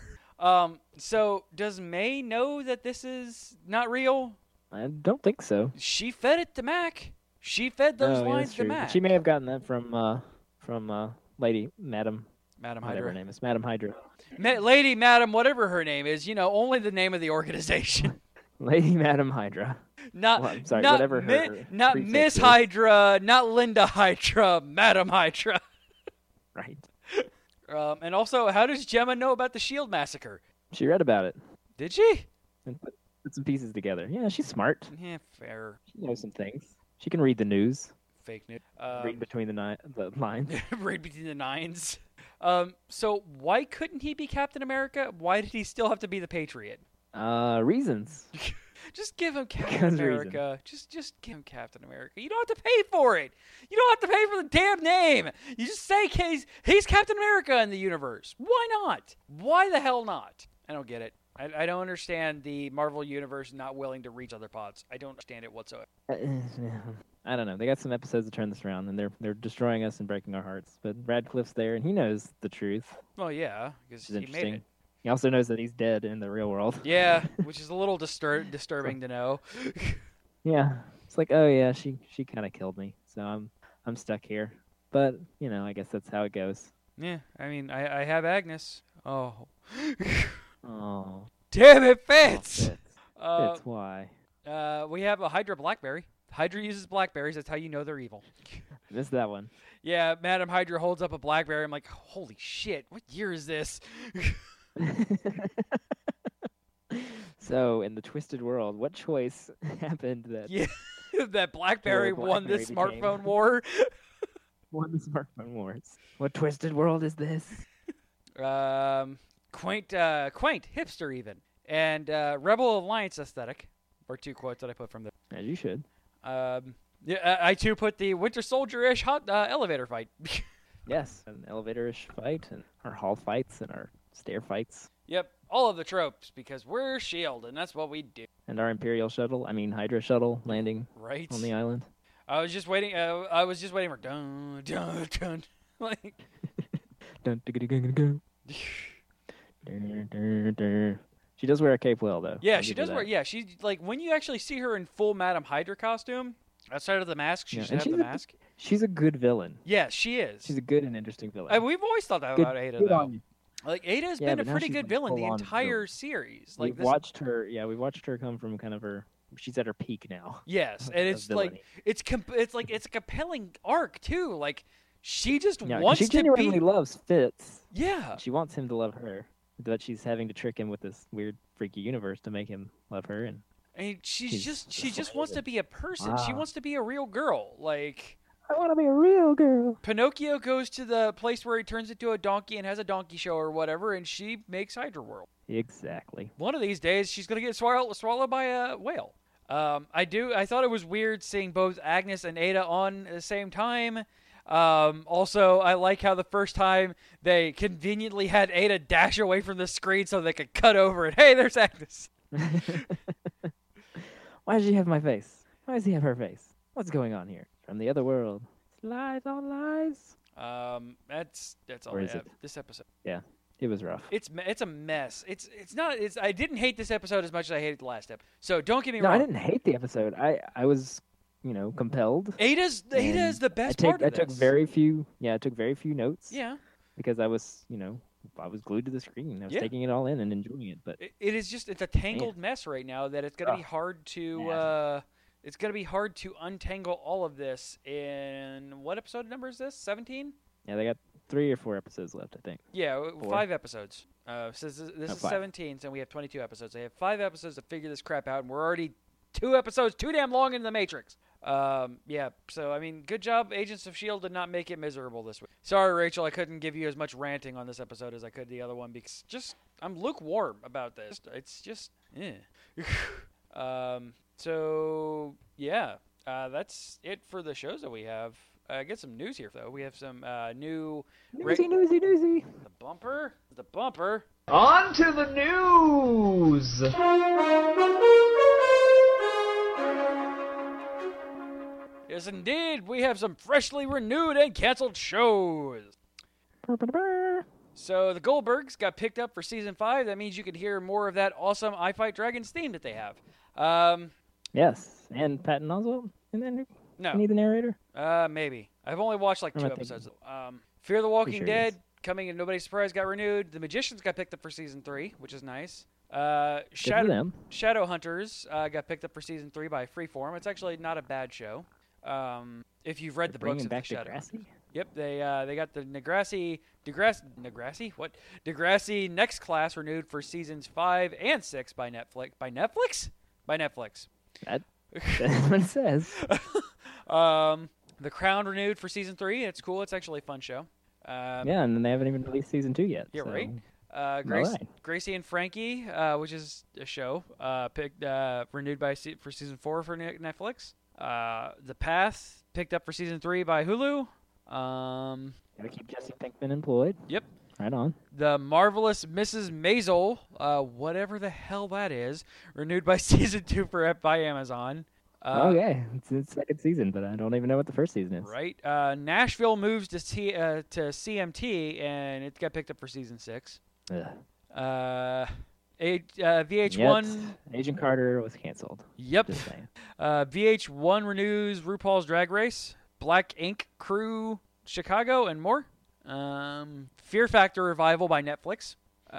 Speaker 6: So does May know that this is not real?
Speaker 7: I don't think so.
Speaker 6: She fed it to Mac. She fed those
Speaker 7: Oh, yeah,
Speaker 6: lines
Speaker 7: that's
Speaker 6: to
Speaker 7: true.
Speaker 6: Mac.
Speaker 7: She may have gotten that from Lady Madam
Speaker 6: Madam
Speaker 7: whatever her
Speaker 6: Hydra.
Speaker 7: name is, Madam Hydra.
Speaker 6: Lady, Madam, whatever her name is, only the name of the organization.
Speaker 7: Lady Madam Hydra.
Speaker 6: Not,
Speaker 7: Well, I'm sorry,
Speaker 6: not,
Speaker 7: whatever her
Speaker 6: not
Speaker 7: prefix
Speaker 6: Miss
Speaker 7: is.
Speaker 6: Hydra, not Linda Hydra, Madam Hydra.
Speaker 7: Right.
Speaker 6: And also, how does Gemma know about the Shield massacre?
Speaker 7: She read about it
Speaker 6: Did she?
Speaker 7: and put some pieces together. Yeah, she's smart.
Speaker 6: Yeah, fair.
Speaker 7: She knows some things. She can read the news.
Speaker 6: Fake news.
Speaker 7: Read between the lines.
Speaker 6: Read between the nines. So why couldn't he be Captain America? Why did he still have to be the Patriot?
Speaker 7: Reasons.
Speaker 6: Just give him Captain
Speaker 7: Because
Speaker 6: America. Just give him Captain America. You don't have to pay for it. You don't have to pay for the damn name. You just say he's Captain America in the universe. Why not? Why the hell not? I don't get it. I don't understand the Marvel universe not willing to reach other pods. I don't understand it whatsoever.
Speaker 7: I don't know. They got some episodes to turn this around, and they're destroying us and breaking our hearts. But Radcliffe's there, and he knows the truth.
Speaker 6: Well, yeah, because
Speaker 7: Which is
Speaker 6: he made
Speaker 7: interesting.
Speaker 6: it.
Speaker 7: He also knows that he's dead in the real world.
Speaker 6: Yeah, which is a little disturbing to know.
Speaker 7: Yeah, it's like, oh yeah, she kind of killed me, so I'm stuck here. But I guess that's how it goes.
Speaker 6: Yeah, I mean, I have Agnes. Oh.
Speaker 7: Oh,
Speaker 6: Damn it, Fitz!
Speaker 7: Fitz. Fitz, why?
Speaker 6: We have a Hydra Blackberry. Hydra uses Blackberries. That's how you know they're evil.
Speaker 7: I missed that one.
Speaker 6: Yeah, Madam Hydra holds up a Blackberry. I'm like, holy shit, what year is this?
Speaker 7: So, in the twisted world, what choice happened that
Speaker 6: Yeah, that BlackBerry won
Speaker 7: BlackBerry
Speaker 6: this
Speaker 7: became-
Speaker 6: smartphone war.
Speaker 7: won the smartphone wars? What twisted world is this?
Speaker 6: Quaint, hipster even, and Rebel Alliance aesthetic were 2 quotes that I put from there.
Speaker 7: As you should.
Speaker 6: Yeah, I too put the Winter Soldier-ish hot elevator fight.
Speaker 7: Yes, an elevator-ish fight, and our hall fights, and our stair fights,
Speaker 6: Yep, all of the tropes because we're S.H.I.E.L.D. and that's what we do,
Speaker 7: and our Imperial shuttle, Hydra shuttle landing
Speaker 6: right?
Speaker 7: on the island.
Speaker 6: I was just waiting. I was just waiting for dun dun dun. Like,
Speaker 7: Dun, dun, dun, dun, dun. Dun, dun, dun. She does wear a cape well, though.
Speaker 6: yeah,
Speaker 7: I'll
Speaker 6: she
Speaker 7: give her
Speaker 6: does wear.
Speaker 7: that.
Speaker 6: Yeah, she like when you actually see her in full Madam Hydra costume outside of the mask. She
Speaker 7: Yeah,
Speaker 6: should
Speaker 7: and
Speaker 6: have the
Speaker 7: she's a-
Speaker 6: mask.
Speaker 7: She's a good villain.
Speaker 6: Yeah, she is.
Speaker 7: She's a good and interesting villain.
Speaker 6: We've always thought that
Speaker 7: Good-
Speaker 6: about Ada,
Speaker 7: good
Speaker 6: though.
Speaker 7: on you.
Speaker 6: Like Ada's
Speaker 7: Yeah,
Speaker 6: been a
Speaker 7: but now
Speaker 6: pretty
Speaker 7: she's,
Speaker 6: good
Speaker 7: like,
Speaker 6: villain the
Speaker 7: full-on
Speaker 6: entire
Speaker 7: villain.
Speaker 6: series. Like
Speaker 7: We've
Speaker 6: this,
Speaker 7: watched her. Yeah, we watched her come from kind of her. She's at her peak now.
Speaker 6: yes,
Speaker 7: of
Speaker 6: and it's like
Speaker 7: villainy.
Speaker 6: it's a compelling arc too. Like she just
Speaker 7: Yeah, 'cause
Speaker 6: wants
Speaker 7: she
Speaker 6: to
Speaker 7: genuinely
Speaker 6: be.
Speaker 7: loves Fitz.
Speaker 6: Yeah,
Speaker 7: She wants him to love her, but she's having to trick him with this weird, freaky universe to make him love her. And
Speaker 6: and she
Speaker 7: She's
Speaker 6: just wants to be a person. She
Speaker 7: Ah.
Speaker 6: wants to be a real girl. Like
Speaker 7: I want to be a real girl.
Speaker 6: Pinocchio goes to the place where he turns into a donkey and has a donkey show or whatever, and she makes Hydra World.
Speaker 7: Exactly.
Speaker 6: One of these days, she's gonna get swallowed by a whale. I thought it was weird seeing both Agnes and Ada on at the same time. Also, I like how the first time they conveniently had Ada dash away from the screen so they could cut over it. Hey, there's Agnes.
Speaker 7: Why does she have my face? Why does he have her face? What's going on here? From the other world. Lies on lies.
Speaker 6: That's all
Speaker 7: Or
Speaker 6: I
Speaker 7: is
Speaker 6: have.
Speaker 7: it?
Speaker 6: This episode.
Speaker 7: Yeah, it was rough.
Speaker 6: It's a mess. It's not. I didn't hate this episode as much as I hated the last episode. So don't get me
Speaker 7: No,
Speaker 6: wrong.
Speaker 7: I didn't hate the episode. I was, compelled.
Speaker 6: Ada's
Speaker 7: And
Speaker 6: the best
Speaker 7: I
Speaker 6: part of
Speaker 7: I took
Speaker 6: this.
Speaker 7: very few. Yeah, I took very few notes.
Speaker 6: Yeah.
Speaker 7: Because I was, I was glued to the screen. I was
Speaker 6: Yeah.
Speaker 7: taking it all in and enjoying it. But
Speaker 6: It's a tangled mess right now that it's gonna be
Speaker 7: Ugh.
Speaker 6: hard to
Speaker 7: Nasty.
Speaker 6: it's gonna be hard to untangle all of this in what episode number is this? 17?
Speaker 7: yeah, they got 3 or 4 episodes left, I think.
Speaker 6: Yeah,
Speaker 7: 4.
Speaker 6: 5 episodes. So this is
Speaker 7: 5.
Speaker 6: 17, so we have 22 episodes. They have 5 episodes to figure this crap out, and we're already 2 episodes too damn long into the Matrix. Yeah, so I mean, good job, Agents of S.H.I.E.L.D. did not make it miserable this week. Sorry, Rachel, I couldn't give you as much ranting on this episode as I could the other one because I'm lukewarm about this. It's just, so yeah, that's it for the shows that we have. Get some news here though. We have some new
Speaker 7: Newsy.
Speaker 6: the bumper.
Speaker 9: On to the news!
Speaker 6: Yes, indeed, we have some freshly renewed and canceled shows. So the Goldbergs got picked up for season 5. That means you can hear more of that awesome I Fight Dragons theme that they have.
Speaker 7: Yes, and Patton Oswalt in there.
Speaker 6: No,
Speaker 7: Any of the narrator?
Speaker 6: maybe. I've only watched like
Speaker 7: I'm
Speaker 6: 2
Speaker 7: not thinking.
Speaker 6: episodes. Fear the Walking
Speaker 7: sure it
Speaker 6: Dead,
Speaker 7: is.
Speaker 6: coming and nobody's surprised, got renewed. The Magicians got picked up for season 3, which is nice.
Speaker 7: Good for them.
Speaker 6: Shadow Hunters got picked up for season 3 by Freeform. It's actually not a bad show. If you've read the books
Speaker 7: Bringing
Speaker 6: of
Speaker 7: back
Speaker 6: the Shadow.
Speaker 7: Degrassi?
Speaker 6: Yep, they got the Degrassi Next Class renewed for seasons 5 and 6 by Netflix. By Netflix.
Speaker 7: That's what it says.
Speaker 6: The Crown renewed for season 3. It's cool. It's actually a fun show.
Speaker 7: Yeah, and then they haven't even released season 2 yet.
Speaker 6: Yeah,
Speaker 7: so.
Speaker 6: right.
Speaker 7: Alright.
Speaker 6: Gracie and Frankie, which is a show, picked renewed for season 4 for Netflix. The Path picked up for season 3 by Hulu.
Speaker 7: Gotta keep Jesse Pinkman employed.
Speaker 6: Yep.
Speaker 7: Right on.
Speaker 6: The Marvelous Mrs. Maisel, whatever the hell that is, renewed by season 2 by Amazon.
Speaker 7: Okay, it's its second season, but I don't even know what the first season is.
Speaker 6: Right. Nashville moves to CMT, and it got picked up for season 6.
Speaker 7: Ugh.
Speaker 6: VH1.
Speaker 7: Yet, Agent Carter was canceled.
Speaker 6: Yep.
Speaker 7: Just saying.
Speaker 6: VH1 renews RuPaul's Drag Race, Black Ink Crew Chicago, and more. Fear Factor revival by Netflix.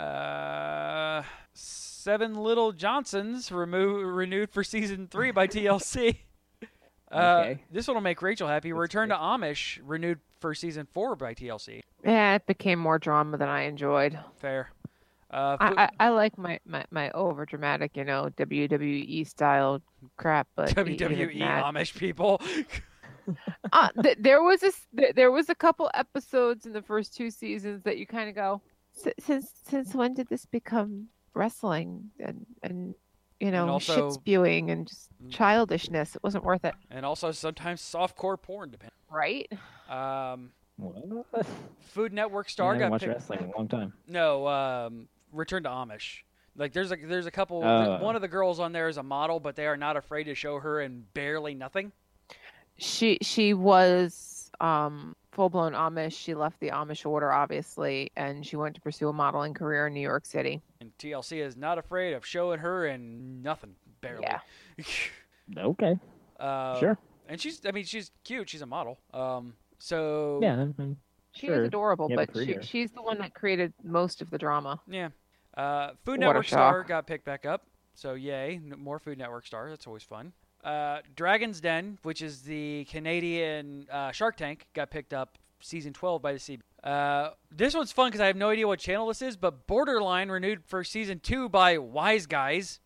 Speaker 6: Seven Little Johnsons renewed for season 3 by TLC.
Speaker 7: Okay.
Speaker 6: This one will make Rachel happy. Return to Amish renewed for season 4 by TLC.
Speaker 5: Yeah, it became more drama than I enjoyed.
Speaker 6: Fair.
Speaker 5: I like my over dramatic, WWE style crap, but
Speaker 6: WWE
Speaker 5: even that-
Speaker 6: Amish people.
Speaker 5: there was a couple episodes in the first 2 seasons that you kind of go, since when did this become wrestling and
Speaker 6: also-
Speaker 5: shit spewing and just childishness? It wasn't worth it,
Speaker 6: And also sometimes softcore porn, depending.
Speaker 5: right?
Speaker 7: What?
Speaker 6: Food Network
Speaker 7: I
Speaker 6: star
Speaker 7: haven't
Speaker 6: got
Speaker 7: watched
Speaker 6: picked.
Speaker 7: wrestling in a long time.
Speaker 6: No, Return to Amish. Like there's a couple.
Speaker 7: Oh.
Speaker 6: One of the girls on there is a model, but they are not afraid to show her in barely nothing.
Speaker 5: She was full blown Amish. She left the Amish order, obviously, and she went to pursue a modeling career in New York City.
Speaker 6: And TLC is not afraid of showing her in nothing, barely.
Speaker 5: Yeah.
Speaker 7: Okay. Sure.
Speaker 6: And she's cute. She's a model. So
Speaker 7: Yeah.
Speaker 5: She
Speaker 7: sure.
Speaker 5: is adorable,
Speaker 7: You have a
Speaker 5: but
Speaker 7: career.
Speaker 5: she's the one that created most of the drama.
Speaker 6: Yeah. Food
Speaker 5: What a
Speaker 6: Network star
Speaker 5: shock.
Speaker 6: got picked back up. So yay, more Food Network stars. That's always fun. Dragon's Den, which is the Canadian Shark Tank, got picked up season 12 by the CB. This one's fun because I have no idea what channel this is, but Borderline renewed for season 2 by Wise Guys.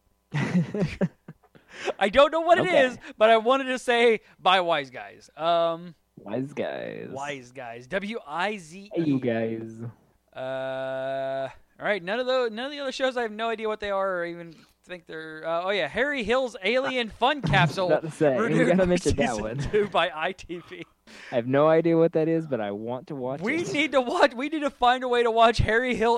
Speaker 6: I don't know what it
Speaker 7: Okay.
Speaker 6: is, but I wanted to say by Wise Guys.
Speaker 7: Wise guys.
Speaker 6: Wise Guys. WIZE.
Speaker 7: Hey, you guys.
Speaker 6: All right. None of the other shows. I have no idea what they are, or even think they're. Harry Hill's Alien Fun Capsule.
Speaker 7: About to say, we
Speaker 6: renewed
Speaker 7: gotta
Speaker 6: for
Speaker 7: mention that
Speaker 6: season
Speaker 7: one.
Speaker 6: 2 by ITV.
Speaker 7: I have no idea what that is, but I want to watch
Speaker 6: We
Speaker 7: it.
Speaker 6: need to watch. We need to find a way to watch Harry Hill's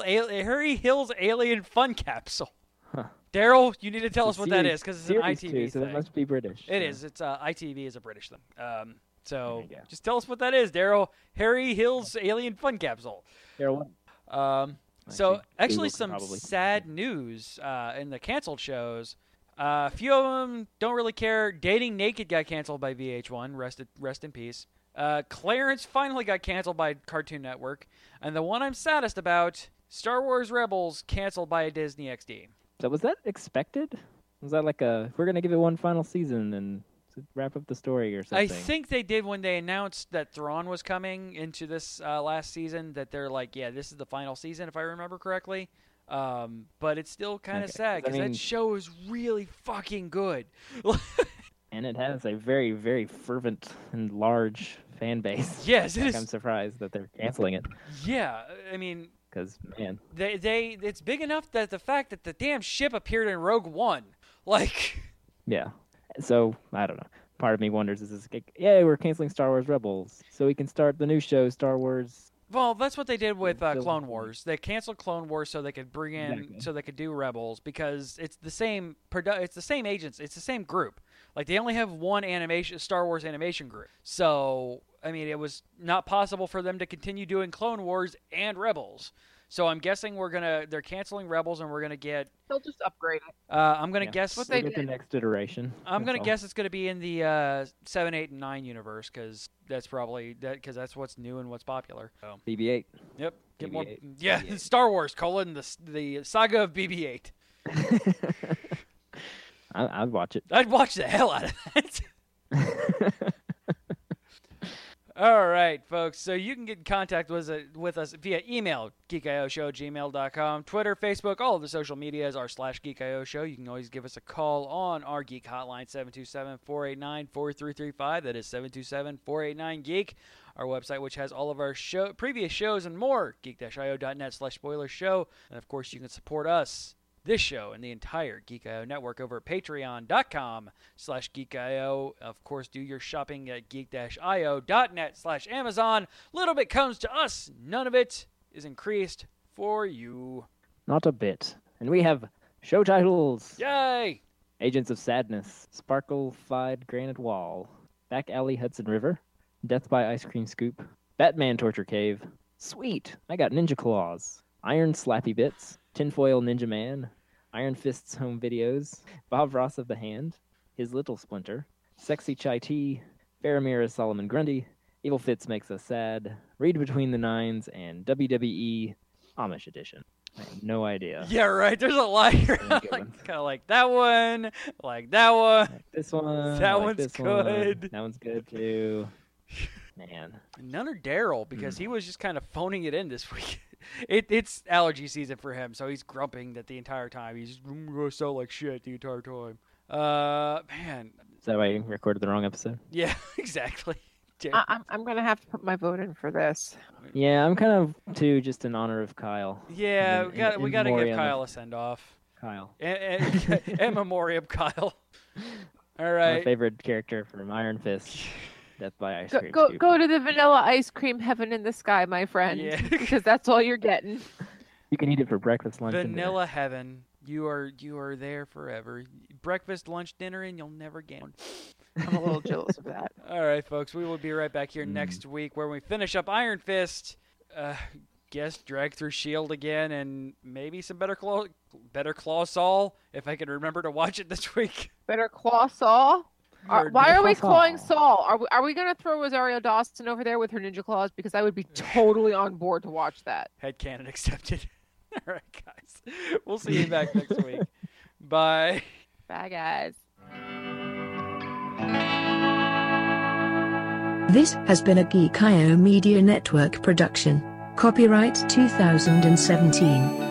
Speaker 6: Alien Fun Capsule.
Speaker 7: Huh.
Speaker 6: Daryl, you need to tell us
Speaker 7: It's a
Speaker 6: what that
Speaker 7: series-
Speaker 6: is because it's an
Speaker 7: series
Speaker 6: ITV
Speaker 7: too, so
Speaker 6: thing.
Speaker 7: it must be British.
Speaker 6: It
Speaker 7: so.
Speaker 6: is. It's ITV is a British thing. So
Speaker 7: There you go.
Speaker 6: just tell us what that is, Daryl. Harry Hill's Alien Fun Capsule.
Speaker 7: Here, what?
Speaker 6: So
Speaker 7: Actually,
Speaker 6: actually,
Speaker 7: Google could
Speaker 6: some
Speaker 7: probably-
Speaker 6: sad news in the canceled shows. A few of them don't really care. Dating Naked got canceled by VH1. Rest in peace. Clarence finally got canceled by Cartoon Network, and the one I'm saddest about, Star Wars Rebels, canceled by Disney XD.
Speaker 7: So was that expected? Was that like we're gonna give it one final season and to wrap up the story or something?
Speaker 6: I think they did when they announced that Thrawn was coming into this last season. That they're like, yeah, this is the final season, if I remember correctly. But it's still kind of
Speaker 7: Okay.
Speaker 6: sad
Speaker 7: I
Speaker 6: because
Speaker 7: mean-
Speaker 6: that show is really fucking good.
Speaker 7: And it has a very, very fervent and large fan base.
Speaker 6: Yes, it
Speaker 7: Like,
Speaker 6: is.
Speaker 7: I'm surprised that they're canceling it
Speaker 6: Yeah, I mean,
Speaker 7: because man,
Speaker 6: they it's big enough that the fact that the damn ship appeared in Rogue One, like,
Speaker 7: yeah. So I don't know. Part of me wonders: is this like, yeah, we're canceling Star Wars Rebels so we can start the new show, Star Wars?
Speaker 6: well, that's what they did with
Speaker 7: Still-
Speaker 6: Clone Wars. They canceled Clone Wars so they could bring in,
Speaker 7: Exactly.
Speaker 6: so they could do Rebels because it's the same it's the same agents, it's the same group. Like they only have one Star Wars animation group. So I mean, it was not possible for them to continue doing Clone Wars and Rebels. So I'm guessing they're canceling Rebels and we're gonna get.
Speaker 5: They'll just upgrade it.
Speaker 6: I'm gonna
Speaker 7: Yeah.
Speaker 6: guess.
Speaker 5: What
Speaker 7: We'll
Speaker 5: they
Speaker 7: get the
Speaker 5: did.
Speaker 7: next iteration.
Speaker 6: I'm
Speaker 7: That's
Speaker 6: gonna
Speaker 7: all.
Speaker 6: guess it's gonna be in the 7, 8, and 9 universe because that's probably because that's what's new and what's popular. So,
Speaker 7: BB-8.
Speaker 6: yep, get more.
Speaker 7: BB-8.
Speaker 6: Yeah,
Speaker 7: BB-8.
Speaker 6: Star Wars: the saga of BB-8.
Speaker 7: I'd watch it.
Speaker 6: I'd watch the hell out of that. All right, folks. So you can get in contact with us via email, geekioshow@gmail.com, Twitter, Facebook, all of the social medias are /geekioshow. You can always give us a call on our Geek Hotline, 727-489-4335. That is 727-489-GEEK. Our website, which has all of our previous shows and more, geek-io.net/spoiler show. And, of course, you can support us, this show, and the entire Geek.io network over at patreon.com/geek.io. Of course, do your shopping at geek-io.net/Amazon. Little bit comes to us. None of it is increased for you.
Speaker 7: Not a bit. And we have show titles.
Speaker 6: Yay!
Speaker 7: Agents of Sadness, Sparkle-Fied Granite Wall, Back Alley Hudson River, Death by Ice Cream Scoop, Batman Torture Cave, Sweet, I got Ninja Claws, Iron Slappy Bits, Tinfoil Ninja Man, Iron Fist's Home Videos, Bob Ross of the Hand, His Little Splinter, Sexy Chai Tea, Faramir Solomon Grundy, Evil Fitz Makes Us Sad, Read Between the Nines, and WWE Amish Edition. I have no idea.
Speaker 6: Yeah, right. There's a lot here.
Speaker 7: Really good
Speaker 6: Like,
Speaker 7: ones.
Speaker 6: kind of like that one, like that one.
Speaker 7: Like this one.
Speaker 6: That
Speaker 7: like
Speaker 6: one's
Speaker 7: this one,
Speaker 6: good.
Speaker 7: That one's good too. Man.
Speaker 6: None are Daryl because he was just kind of phoning it in this week. It's allergy season for him, so he's grumping that the entire time. He's gonna sound like shit the entire time. Man.
Speaker 7: Is that why you recorded the wrong episode?
Speaker 6: Yeah, exactly.
Speaker 5: I'm gonna have to put my vote in for this.
Speaker 7: Yeah, I'm kind of too, just in honor of Kyle.
Speaker 6: Yeah, we got to give
Speaker 7: memoriam
Speaker 6: Kyle a send off.
Speaker 7: Kyle.
Speaker 6: In memoriam, Kyle. All right.
Speaker 7: My favorite character from Iron Fist. Death by Ice Cream.
Speaker 5: Go to the vanilla ice cream heaven in the sky, my friend.
Speaker 6: Yeah.
Speaker 5: Because that's all you're getting.
Speaker 7: You can eat it for breakfast, lunch, and
Speaker 6: Vanilla
Speaker 7: dinner.
Speaker 6: heaven. You are there forever. Breakfast, lunch, dinner, and you'll never get one.
Speaker 5: I'm a little jealous of that.
Speaker 6: All right, folks. We will be right back here next week where we finish up Iron Fist. Guess drag through S.H.I.E.L.D. again, and maybe some Better Claw Saul if I can remember to watch it this week.
Speaker 5: Better Claw Saul. Why are we
Speaker 7: Claw
Speaker 5: clawing
Speaker 7: Saul.
Speaker 5: Saul? Are we going to throw Rosario Dawson over there with her ninja claws? Because I would be totally on board to watch that.
Speaker 6: Headcanon accepted. All right, guys. We'll see you back next week. Bye.
Speaker 5: Bye, guys.
Speaker 10: This has been a Geek.io Media Network production. Copyright 2017.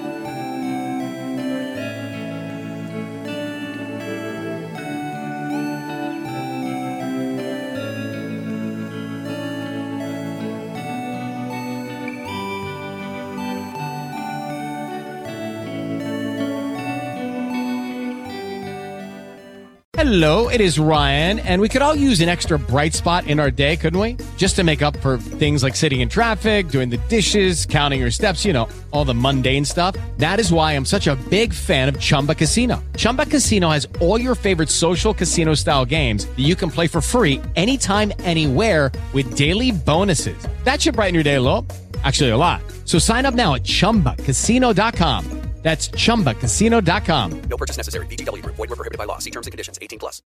Speaker 1: Hello, it is Ryan, and we could all use an extra bright spot in our day, couldn't we? Just to make up for things like sitting in traffic, doing the dishes, counting your steps, all the mundane stuff. That is why I'm such a big fan of Chumba Casino. Chumba Casino has all your favorite social casino-style games that you can play for free anytime, anywhere with daily bonuses. That should brighten your day a little. Actually, a lot. So sign up now at ChumbaCasino.com. That's ChumbaCasino.com.
Speaker 2: No purchase necessary. VGW Group. Void where prohibited by law. See terms and conditions. 18+.